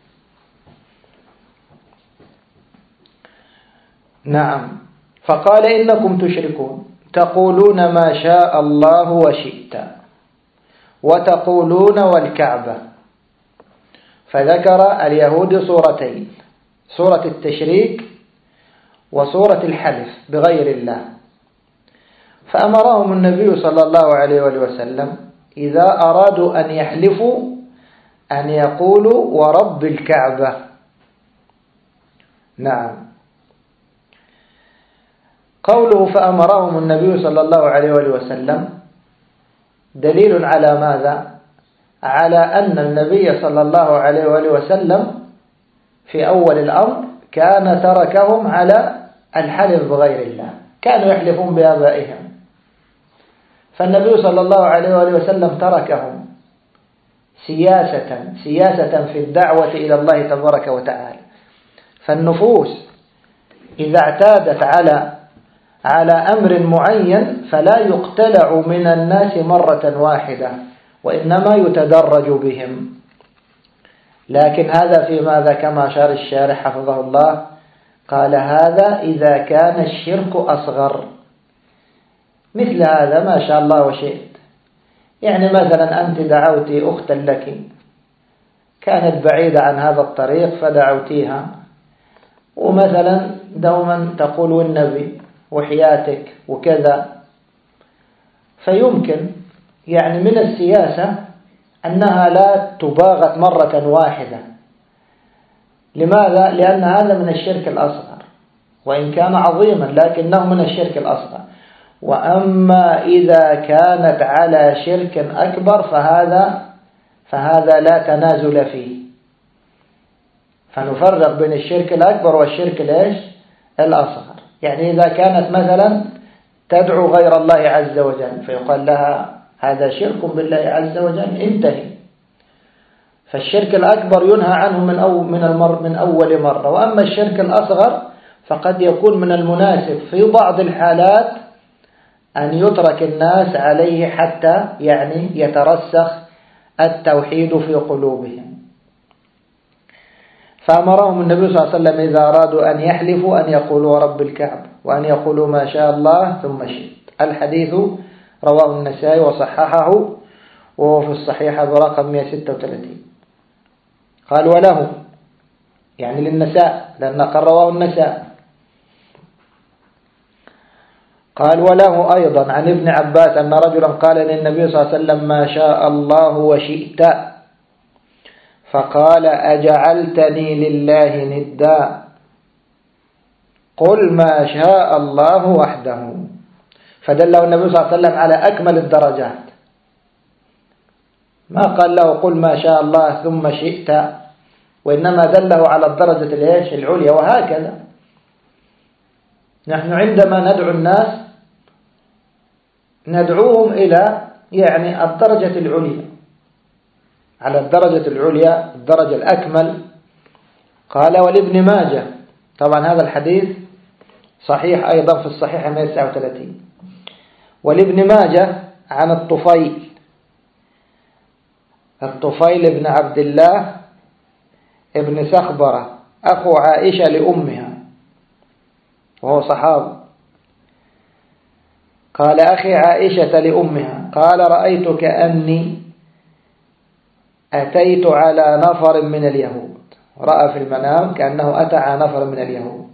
نعم. فقال إنكم تشركون تقولون ما شاء الله وشئت وتقولون والكعبة. فذكر اليهود صورتين، صورة التشريك وصورة الحلف بغير الله. فأمرهم النبي صلى الله عليه وسلم إذا أرادوا أن يحلفوا أن يقولوا ورب الكعبة. نعم. قوله فأمرهم النبي صلى الله عليه وسلم دليل على ماذا؟ على أن النبي صلى الله عليه وسلم في أول الأمر كان تركهم على الحلف بغير الله، كانوا يحلفون بآبائهم، فالنبي صلى الله عليه وسلم تركهم سياسة سياسة في الدعوة إلى الله تبارك وتعالى. فالنفوس إذا اعتادت على على أمر معين فلا يقتلع من الناس مرة واحدة، وإنما يتدرج بهم. لكن هذا في ماذا؟ كما أشار الشارح حفظه الله، قال هذا إذا كان الشرك أصغر، مثل هذا ما شاء الله وشئت. يعني مثلا أنت دعوت أختا لك كانت بعيدة عن هذا الطريق فدعوتيها، ومثلا دوما تقول والنبي وحياتك وكذا، فيمكن يعني من السياسة أنها لا تباغت مرة واحدة. لماذا؟ لأن هذا من الشرك الأصغر، وإن كان عظيما لكنه من الشرك الأصغر. وأما إذا كانت على شرك أكبر فهذا فهذا لا تنازل فيه. فنفرق بين الشرك الأكبر والشرك الإيش؟ الأصغر. يعني إذا كانت مثلا تدعو غير الله عز وجل فيقال لها هذا شرك بالله عز وجل، انتهي. فالشرك الأكبر ينهى عنه من أو من المر من أول مرة. وأما الشرك الأصغر فقد يكون من المناسب في بعض الحالات أن يترك الناس عليه حتى يعني يترسخ التوحيد في قلوبهم. فأمرهم النبي صلى الله عليه وسلم إذا أرادوا أن يحلفوا أن يقولوا رب الكعبة وأن يقولوا ما شاء الله ثم شئت. الحديث رواه النسائي وصححه، وهو في الصحيحة برقم مئة وستة وثلاثين. قال وله، يعني للنساء لأن قال رواه النساء. قال وله أيضا عن ابن عباس أن رجلا قال للنبي صلى الله عليه وسلم ما شاء الله وشئت، فقال أجعلتني لله ندا، قل ما شاء الله وحده. فدله النبي صلى الله عليه وسلم على أكمل الدرجات، ما قال له قل ما شاء الله ثم شئت، وإنما دله على الدرجة العليا. وهكذا نحن عندما ندعو الناس ندعوهم إلى يعني الدرجة العليا، على الدرجة العليا، الدرجة الأكمل. قال ولابن ماجه، طبعا هذا الحديث صحيح أيضا في الصحيح مئة وتسعة وثلاثين. ولابن ماجه عن الطفيل الطفيل ابن عبد الله ابن سخبرة أخو عائشة لأمها، وهو صحابي. قال أخي عائشة لأمها قال رأيت كأني أتيت على نفر من اليهود، رأى في المنام كأنه أتى على نفر من اليهود،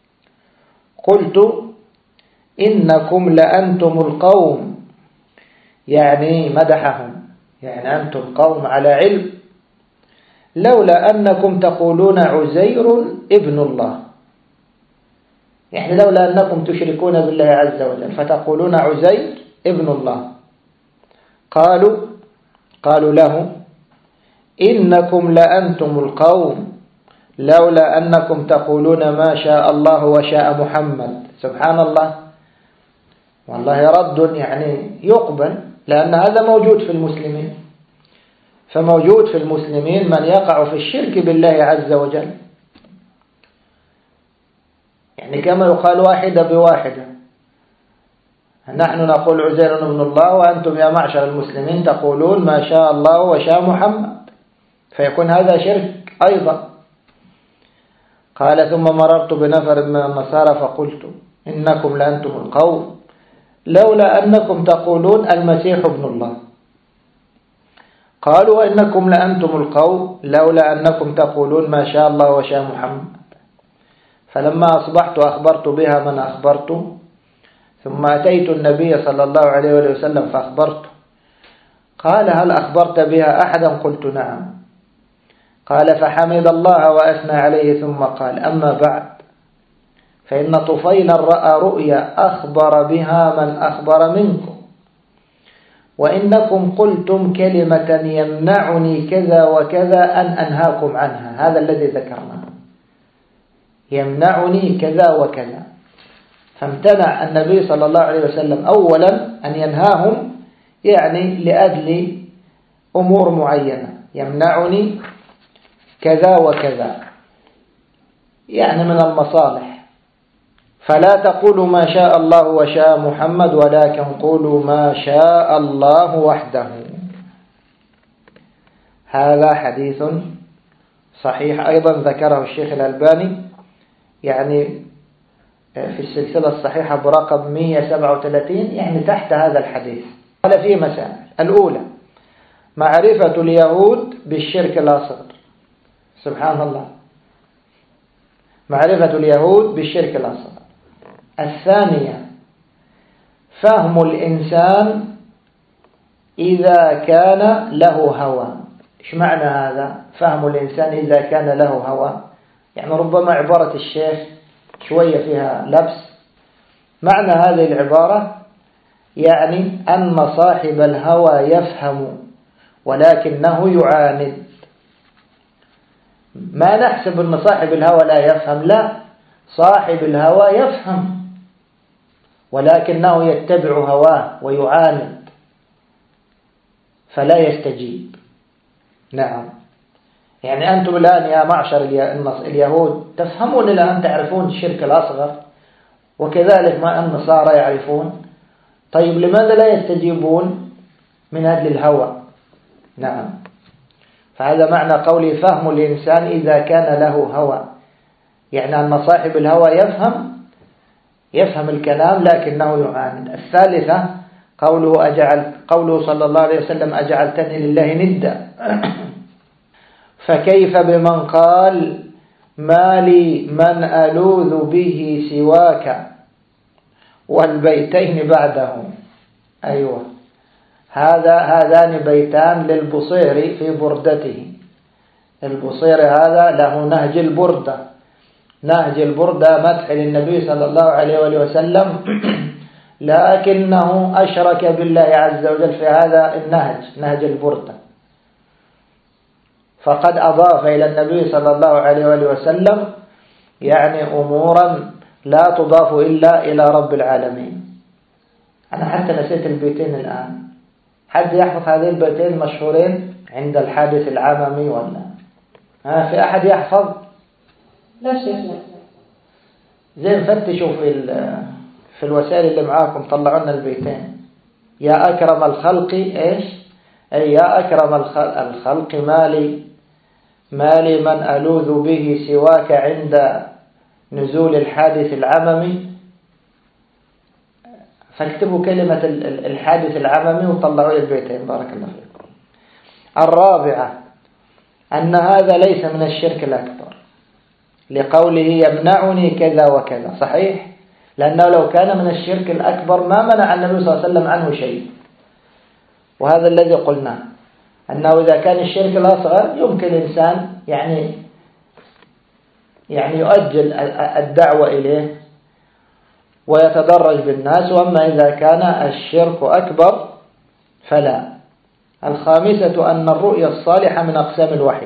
قلت إنكم لأنتم القوم، يعني مدحهم، يعني أنتم قوم على علم، لولا أنكم تقولون عزير ابن الله، يعني لولا أنكم تشركون بالله عز وجل فتقولون عزير ابن الله. قالوا قالوا له إنكم لأنتم القوم لولا أنكم تقولون ما شاء الله وشاء محمد. سبحان الله، والله رد يعني يقبل، لأن هذا موجود في المسلمين، فموجود في المسلمين من يقع في الشرك بالله عز وجل، يعني كما يقال واحدة بواحدة، نحن نقول عزير ابن الله وأنتم يا معشر المسلمين تقولون ما شاء الله وشاء محمد، فيكون هذا شرك أيضا. قال ثم مررت بنفر من النصارى فقلت إنكم لأنتم القوم لولا أنكم تقولون المسيح ابن الله. قالوا وإنكم لأنتم القوم لولا أنكم تقولون ما شاء الله وشاء محمد. فلما أصبحت أخبرت بها من أخبرت، ثم أتيت النبي صلى الله عليه وسلم فأخبرته. قال هل أخبرت بها أحدا؟ قلت نعم. قال فحمد الله وأثنى عليه ثم قال أما بعد فإن طفيلا رأى رؤيا أخبر بها من أخبر منكم، وإنكم قلتم كلمة يمنعني كذا وكذا أن أنهاكم عنها، هذا الذي ذكرناه، يمنعني كذا وكذا. فامتنع النبي صلى الله عليه وسلم أولا أن ينهاهم، يعني لأجل أمور معينة، يمنعني كذا وكذا، يعني من المصالح. فلا تقولوا ما شاء الله وشاء محمد ولكن قولوا ما شاء الله وحده. هذا حديث صحيح أيضا ذكره الشيخ الألباني، يعني في السلسلة الصحيحة برقم مئة وسبعة وثلاثين، يعني تحت هذا الحديث. قال فيه مسائل: الأولى معرفة اليهود بالشرك الأصغر، سبحان الله، معرفة اليهود بالشرك الأصغر. الثانية فهم الإنسان إذا كان له هوى. إيش معنى هذا؟ فهم الإنسان إذا كان له هوى، يعني ربما عبارة الشيخ شوية فيها لبس. معنى هذه العبارة يعني أن صاحب الهوى يفهم ولكنه يعاند. ما نحسب أن صاحب الهوى لا يفهم، لا، صاحب الهوى يفهم ولكنه يتبع هواه ويعاند فلا يستجيب. نعم، يعني أنتم الآن يا معشر اليهود تفهمون الآن، تعرفون الشرك الأصغر، وكذلك ما النصارى يعرفون. طيب لماذا لا يستجيبون؟ من أجل الهوى. نعم، فهذا معنى قولي فهم الإنسان إذا كان له هوى، يعني أن صاحب الهوى يفهم يفهم الكلام لكنه يعاند. الثالثة قوله أجعل قوله صلى الله عليه وسلم أجعلتني لله ندا. فكيف بمن قال ما لي من ألوذ به سواك والبيتين بعده؟ أيوة، هذا هذان بيتان للبصيري في بردته. البصيري هذا له نهج البردة، نهج البردة مدح للنبي صلى الله عليه وسلم، لكنه أشرك بالله عز وجل في هذا النهج، نهج البردة، فقد أضاف إلى النبي صلى الله عليه وسلم يعني أمورا لا تضاف إلا إلى رب العالمين. أنا حتى نسيت البيتين الآن، حد يحفظ هذين البيتين المشهورين عند الحادث العممي ولا ها في أحد يحفظ؟ لا شيخ لا. زين، فتشوا في في الوسائل اللي معاكم، طلعوا لنا البيتين. يا أكرم الخلق إيش؟ أي يا أكرم الخلق مالي مالي من ألوذ به سواك عند نزول الحادث العممي. فاكتبوا كلمة الحادث العممي وطلعوا البيتين بارك الله فيكم. الرابعة أن هذا ليس من الشرك الأكبر لقوله يمنعني كذا وكذا، صحيح، لأنه لو كان من الشرك الأكبر ما منع النبي صلى الله عليه وسلم عنه شيء، وهذا الذي قلناه أنه إذا كان الشرك الأصغر يمكن الإنسان يعني يعني يؤجل الدعوة إليه ويتدرج بالناس، وأما إذا كان الشرك أكبر فلا. الخامسة أن الرؤيا الصالحة من أقسام الوحي.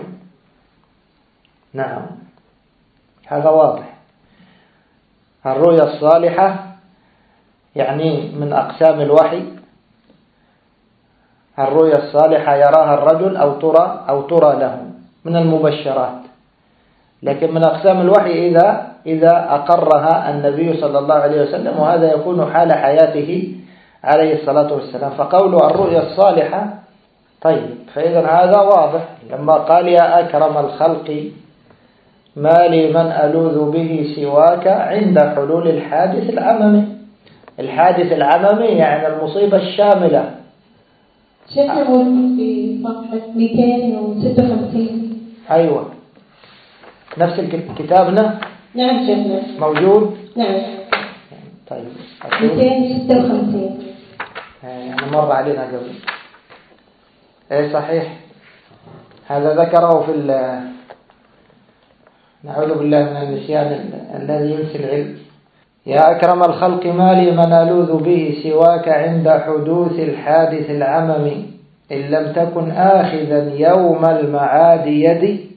نعم هذا واضح، الرؤيا الصالحة يعني من أقسام الوحي. الرؤيا الصالحة يراها الرجل أو ترى أو ترى له من المبشرات، لكن من أقسام الوحي إذا إذا أقرها النبي صلى الله عليه وسلم، وهذا يكون حال حياته عليه الصلاة والسلام. فقوله الرؤيا الصالحة طيب، فإذا هذا واضح لما قال يا أكرم الخلق ما لي من ألوذ به سواك عند حلول الحادث العممي. الحادث العممي يعني المصيبة الشاملة. شيخنا موجود في صفحة مئتين وستة وخمسين. أيوة نفس كتابنا. نعم شيخنا موجود. نعم. طيب مئتين وستة وخمسين. يعني مر علينا قبل. ايه صحيح، هذا ذكره في ال نعوذ بالله من النسيان الذي ينسي العلم. يا أكرم الخلق ما لي من ألوذ به سواك عند حدوث الحادث العممي إن لم تكن آخذا يوم المعاد يدي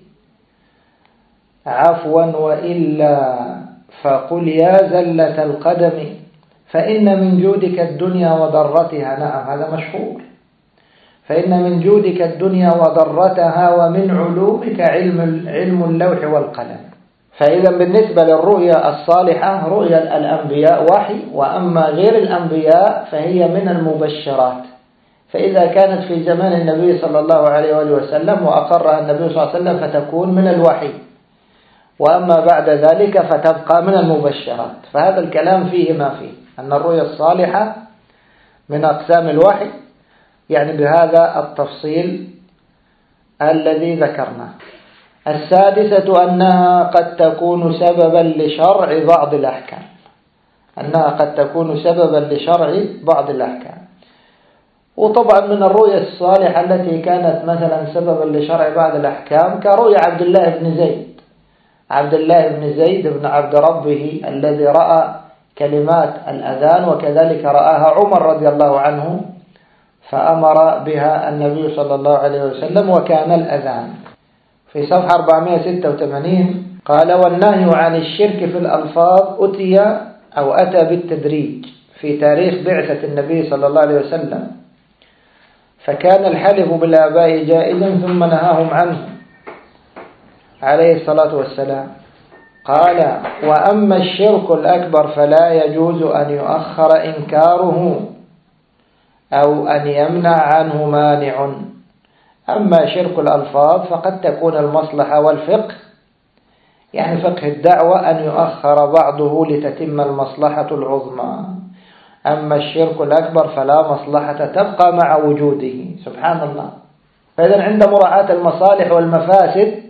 عفوا وإلا فقل يا زلة القدم فإن من جودك الدنيا وضرتها. نعم هذا مشهور. فإن من جودك الدنيا وضرتها ومن علومك علم علم اللوح والقلم. فإذا بالنسبة للرؤيا الصالحة رؤيا الأنبياء وحي، وأما غير الأنبياء فهي من المبشرات. فإذا كانت في زمان النبي صلى الله عليه وآله وسلم وأقرها النبي صلى الله عليه وسلم فتكون من الوحي، وأما بعد ذلك فتبقى من المبشرات. فهذا الكلام فيه ما فيه، أن الرؤيا الصالحة من أقسام الوحي، يعني بهذا التفصيل الذي ذكرناه. السادسة أنها قد تكون سببا لشرع بعض الأحكام. أنها قد تكون سببا لشرع بعض الأحكام. وطبعا من الرؤيا الصالحة التي كانت مثلا سببا لشرع بعض الأحكام كرؤيا عبد الله بن زيد. عبد الله بن زيد بن عبد ربه الذي رأى كلمات الأذان، وكذلك رآها عمر رضي الله عنه فأمر بها النبي صلى الله عليه وسلم، وكان الأذان. في صفحة أربعمائة وستة وثمانين قال والنهي عن الشرك في الألفاظ أتي أو أتى بالتدريج في تاريخ بعثة النبي صلى الله عليه وسلم، فكان الحلف بالآباء جائزا ثم نهاهم عنه عليه الصلاة والسلام. قال وأما الشرك الأكبر فلا يجوز أن يؤخر إنكاره أو أن يمنع عنه مانع. أما شرك الألفاظ فقد تكون المصلحة والفقه، يعني فقه الدعوة أن يؤخر بعضه لتتم المصلحة العظمى. أما الشرك الأكبر فلا مصلحة تبقى مع وجوده. سبحان الله. فإذا عند مراعاة المصالح والمفاسد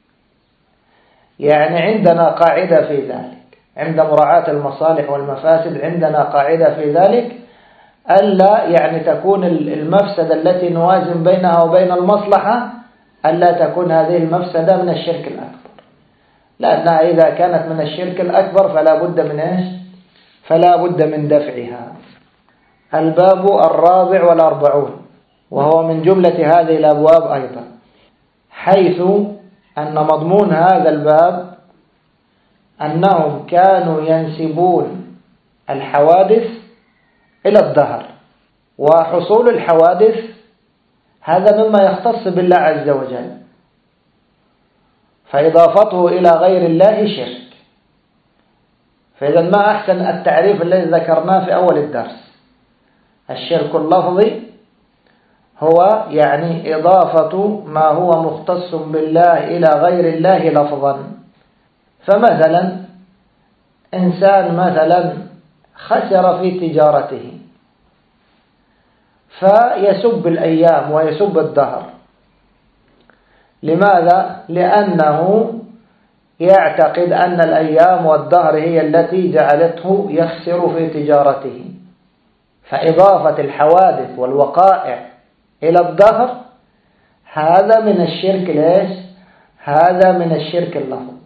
يعني عندنا قاعدة في ذلك، عند مراعاة المصالح والمفاسد عندنا قاعدة في ذلك ألا يعني تكون المفسدة التي نوازن بينها وبين المصلحة ألا تكون هذه المفسدة من الشرك الأكبر، لأنها إذا كانت من الشرك الأكبر فلا بد من إيش؟ فلا بد من دفعها. الباب الرابع والأربعون وهو من جملة هذه الأبواب أيضا، حيث أن مضمون هذا الباب أنهم كانوا ينسبون الحوادث إلى الدهر، وحصول الحوادث هذا مما يختص بالله عز وجل، فإضافته إلى غير الله شرك. فإذا ما أحسن التعريف الذي ذكرناه في أول الدرس، الشرك اللفظي هو يعني إضافة ما هو مختص بالله إلى غير الله لفظا. فمثلا إنسان مثلا خسر في تجارته، فيسب الأيام ويسب الدهر. لماذا؟ لأنه يعتقد أن الأيام والدهر هي التي جعلته يخسر في تجارته. فإضافة الحوادث والوقائع إلى الدهر هذا من الشرك. ليش؟ هذا من الشرك اللفظ.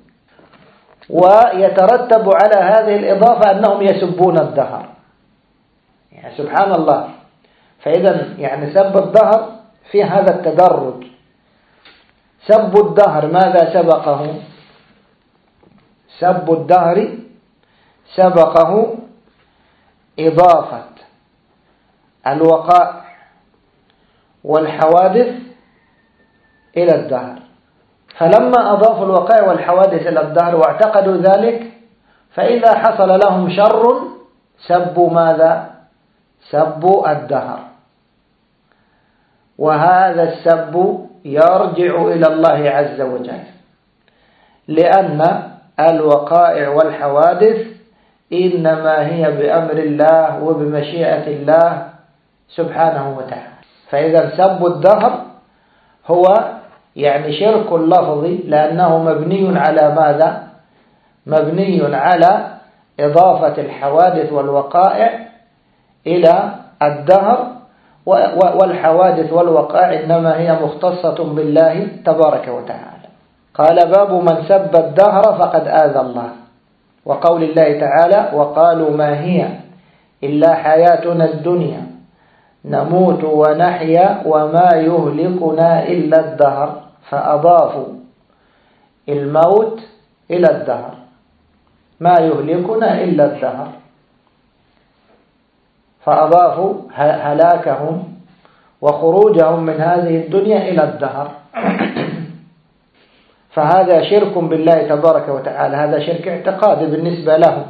ويترتب على هذه الإضافة أنهم يسبون الدهر، يعني سبحان الله. فإذا يعني سب الدهر في هذا التدرج. سب الدهر ماذا سبقه؟ سب الدهر سبقه إضافة الوقائع والحوادث إلى الدهر. فلما أضافوا الوقائع والحوادث إلى الدهر واعتقدوا ذلك، فإذا حصل لهم شر سبوا ماذا؟ سبوا الدهر. وهذا السب يرجع إلى الله عز وجل، لأن الوقائع والحوادث إنما هي بأمر الله وبمشيئة الله سبحانه وتعالى. فإذا سب الدهر هو يعني شرك لفظي، لأنه مبني على ماذا؟ مبني على إضافة الحوادث والوقائع إلى الدهر، والحوادث والوقائع إنما هي مختصة بالله تبارك وتعالى. قال باب من سب الدهر فقد آذى الله. وقول الله تعالى وقالوا ما هي إلا حياتنا الدنيا نموت ونحيا وما يهلكنا إلا الدهر، فأضافوا الموت إلى الدهر، ما يهلكنا إلا الدهر، فأضافوا هلاكهم وخروجهم من هذه الدنيا إلى الدهر. فهذا شرك بالله تبارك وتعالى، هذا شرك اعتقادي بالنسبة له.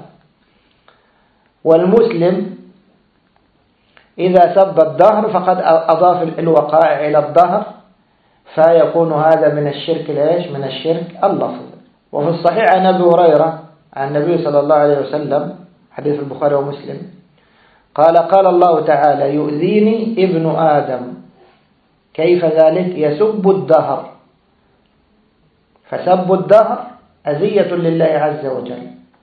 والمسلم إذا سب الدهر فقد أضاف الوقائع إلى الدهر، فيكون هذا من الشرك. ليش؟ من الشرك اللفظ. وفي الصحيح عن أبي هريرة عن النبي صلى الله عليه وسلم، حديث البخاري ومسلم، قال قال الله تعالى يؤذيني ابن آدم. كيف ذلك؟ يسب الدهر. فسب الدهر أذية لله عز وجل.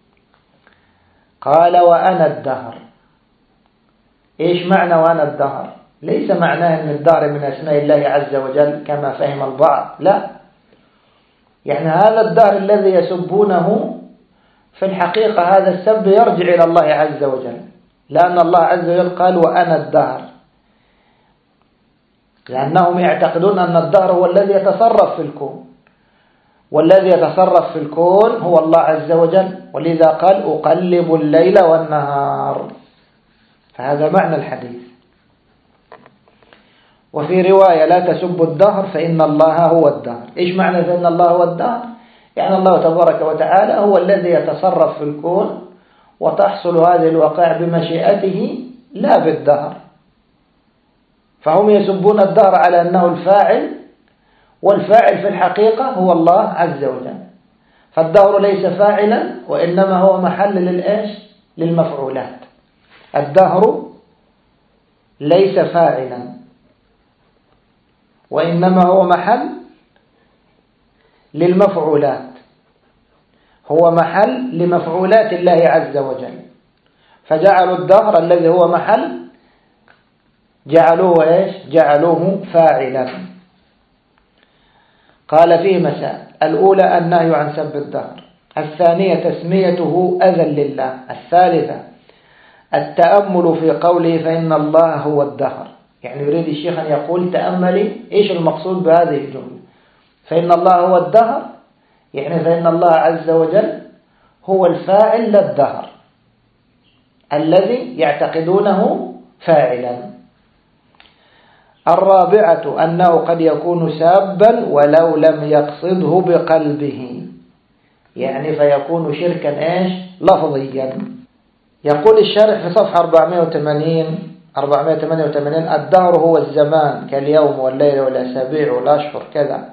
قال وأنا الدهر. إيش معنى وأنا الدهر؟ ليس معناه أن الدهر من أسماء الله عز وجل كما فهم البعض، لا، يعني هذا الدهر الذي يسبونه في الحقيقة هذا السب يرجع إلى الله عز وجل، لأن الله عز وجل قال وأنا الدهر، لأنهم يعتقدون أن الدهر هو الذي يتصرف في الكون، والذي يتصرف في الكون هو الله عز وجل، ولذا قال أقلب الليل والنهار. فهذا معنى الحديث. وفي رواية لا تسبوا الدهر فإن الله هو الدهر. إيش معنى فإن الله هو الدهر؟ يعني الله تبارك وتعالى هو الذي يتصرف في الكون، وتحصل هذه الوقائع بمشيئته لا بالدهر. فهم يسبون الدهر على أنه الفاعل، والفاعل في الحقيقة هو الله عز وجل. فالدهر ليس فاعلا، وإنما هو محل للإيش؟ للمفعولات. الدهر ليس فاعلا، وإنما هو محل للمفعولات، هو محل لمفعولات الله عز وجل. فجعلوا الدهر الذي هو محل جعلوه إيش؟ جعلوه فاعلا. قال فيه مسائل: الأولى النهي عن سب الدهر، الثانية تسميته أذى لله، الثالثة التأمل في قوله فإن الله هو الدهر. يعني يريد الشيخ أن يقول تأملي إيش المقصود بهذه الجملة. فإن الله هو الدهر يعني فإن الله عز وجل هو الفاعل للدهر الذي يعتقدونه فاعلا. الرابعة أنه قد يكون سابا ولو لم يقصده بقلبه، يعني فيكون شركا إيش؟ لفظيا. يقول الشارح في صفحة أربعمائة وثمانين أربعمائة وثمانية وثمانين: الدهر هو الزمان كاليوم والليل والأسابيع والأشهر كذا،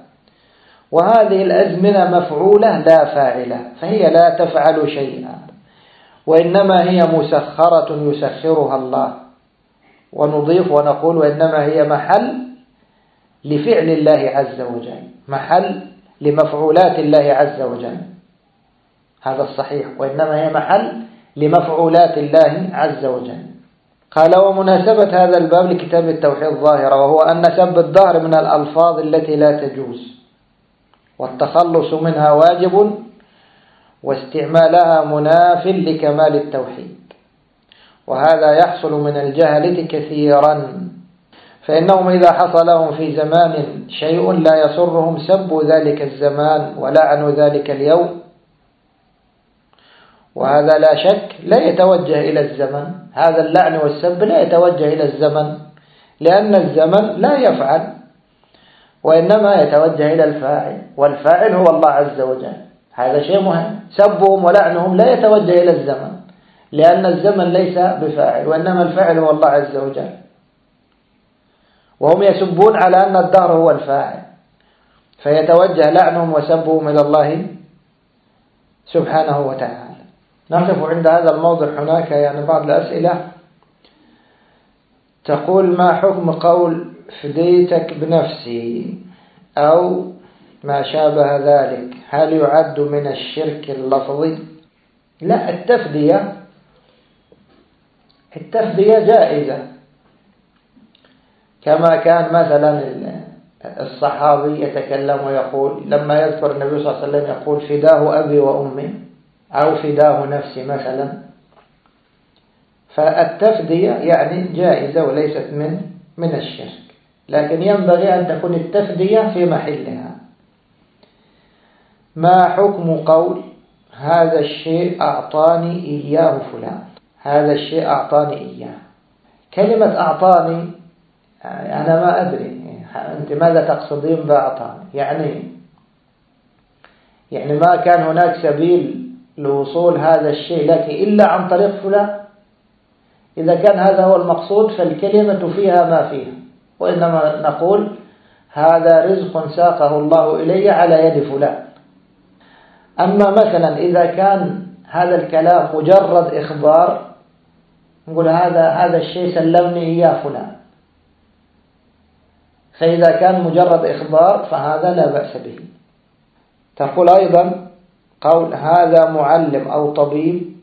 وهذه الأزمنة مفعولة لا فاعلة، فهي لا تفعل شيئا، وإنما هي مسخرة يسخرها الله. ونضيف ونقول وإنما هي محل لفعل الله عز وجل، محل لمفعولات الله عز وجل، هذا الصحيح، وإنما هي محل لمفعولات الله عز وجل. قال ومناسبة هذا الباب لكتاب التوحيد ظاهرة، وهو أن سب الدهر من الألفاظ التي لا تجوز، والتخلص منها واجب، واستعمالها مناف لكمال التوحيد. وهذا يحصل من الجهلة كثيرا، فإنهم إذا حصل لهم في زمان شيء لا يسرهم سبوا ذلك الزمان ولعنوا ذلك اليوم، وهذا لا شك لا يتوجه إلى الزمن، هذا اللعن والسب لا يتوجه إلى الزمن، لأن الزمن لا يفعل، وإنما يتوجه إلى الفاعل، والفاعل هو الله عز وجل. هذا شيء مهم. سبهم ولعنهم لا يتوجه إلى الزمن، لأن الزمن ليس بفاعل، وإنما الفاعل هو الله عز وجل، وهم يسبون على أن الدهر هو الفاعل، فيتوجه لعنهم وسبهم إلى الله سبحانه وتعالى. نقف عند هذا الموضع. هناك يعني بعض الأسئلة تقول ما حكم قول فديتك بنفسي أو ما شابه ذلك، هل يعد من الشرك اللفظي؟ لا، التفدية التفدية جائزة، كما كان مثلا الصحابي يتكلم ويقول لما يذكر النبي صلى الله عليه وسلم يقول فداه أبي وأمي أو فداه نفسي مثلا، فالتفدية يعني جائزة وليست من من الشرك، لكن ينبغي أن تكون التفدية في محلها. ما حكم قول هذا الشيء أعطاني إياه فلان؟ هذا الشيء أعطاني إياه، كلمة أعطاني أنا ما أدري أنت ماذا تقصدين بأعطاني، يعني يعني ما كان هناك سبيل لوصول هذا الشيء لك إلا عن طريق فلان. إذا كان هذا هو المقصود فالكلمة فيها ما فيها، وإنما نقول هذا رزق ساقه الله إلي على يد فلان. أما مثلا إذا كان هذا الكلام مجرد إخبار، نقول هذا هذا الشيء سلمني إياه فلان، فإذا كان مجرد إخبار فهذا لا بأس به. تقول أيضا قول هذا معلم أو طبيب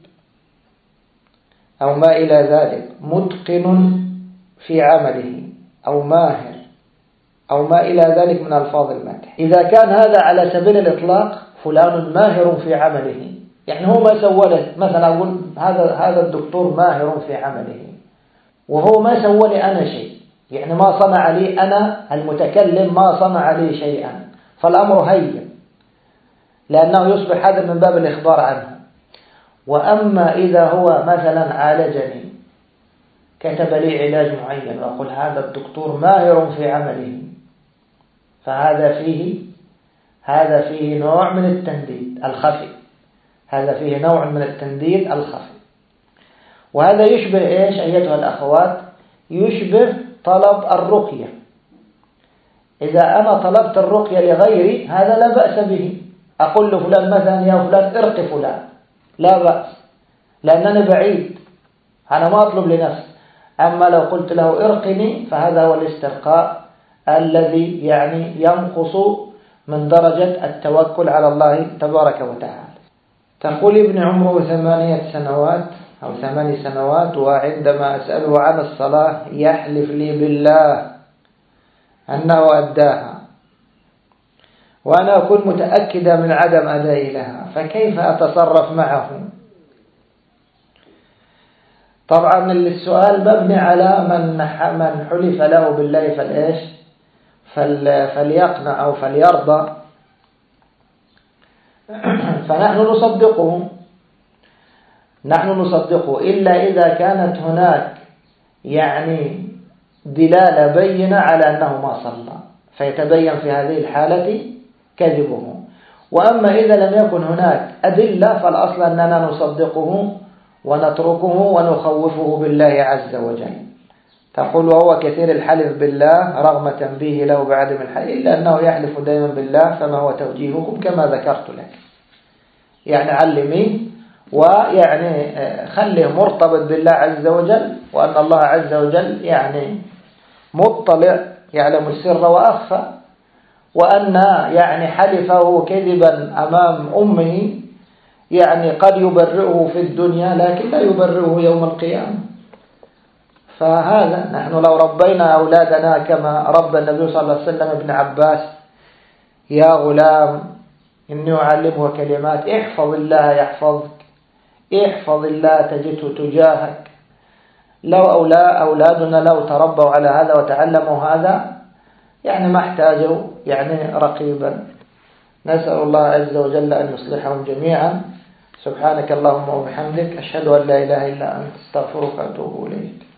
أو ما إلى ذلك متقن في عمله أو ماهر أو ما إلى ذلك من ألفاظ المدح. إذا كان هذا على سبيل الإطلاق فلان ماهر في عمله، يعني هو ما سوله، مثلا أقول هذا هذا الدكتور ماهر في عمله، وهو ما سولي أنا شيء، يعني ما صنع لي أنا المتكلم ما صنع لي شيئا، فالأمر هين لأنه يصبح هذا من باب الإخبار عنه. وأما إذا هو مثلا عالجني، كتب لي علاج معين وأقول هذا الدكتور ماهر في عمله، فهذا فيه هذا فيه نوع من التنديد الخفي، هذا فيه نوع من التنديد الخفي. وهذا يشبه إيش أيتها الأخوات؟ يشبه طلب الرقية. إذا أنا طلبت الرقية لغيري هذا لا بأس به، أقول لفلان مثلا يا فلان ارق فلان، لا بأس، لأنني بعيد، أنا ما أطلب لنفسي. أما لو قلت له ارقني فهذا هو الاسترقاء الذي يعني ينقص من درجة التوكل على الله تبارك وتعالى. تقول ابن عمره ثمانية سنوات أو ثماني سنوات، وعندما أسأله عن الصلاة يحلف لي بالله أنه أداها، وأنا أكون متأكدة من عدم أدائي لها، فكيف أتصرف معه؟ طبعا السؤال مبني على من من حلف له بالله فالإيش فليقنع أو فليرضى، فنحن نصدقه نحن نصدقه إلا إذا كانت هناك يعني دلالة بينة على أنه ما صلى، فيتبين في هذه الحالة كذبه. وأما إذا لم يكن هناك أدلة فالأصل أننا نصدقه ونتركه ونخوفه بالله عز وجل. تقول وهو كثير الحلف بالله رغم تنبيه له بعدم الحلف، إلا أنه يحلف دائما بالله، فما هو توجيهكم كما ذكرت لك، يعني علمي ويعني خليه مرتبط بالله عز وجل، وأن الله عز وجل يعني مطلع يعلم السر وأخفى، وأن يعني حلفه كذبا أمام أمه يعني قد يبرئه في الدنيا لكن لا يبرئه يوم القيامة. فهذا نحن لو ربينا أولادنا كما ربى النبي صلى الله عليه وسلم ابن عباس: يا غلام إني أعلمه كلمات احفظ الله يحفظك، احفظ الله تجده تجاهك. لو أولادنا لو تربوا على هذا وتعلموا هذا يعني ما احتاجوا يعني رقيبا. نسأل الله عز وجل أن يصلحهم جميعا. سبحانك اللهم وبحمدك، أشهد أن لا إله إلا أنت، استغفرك وأتوب إليك.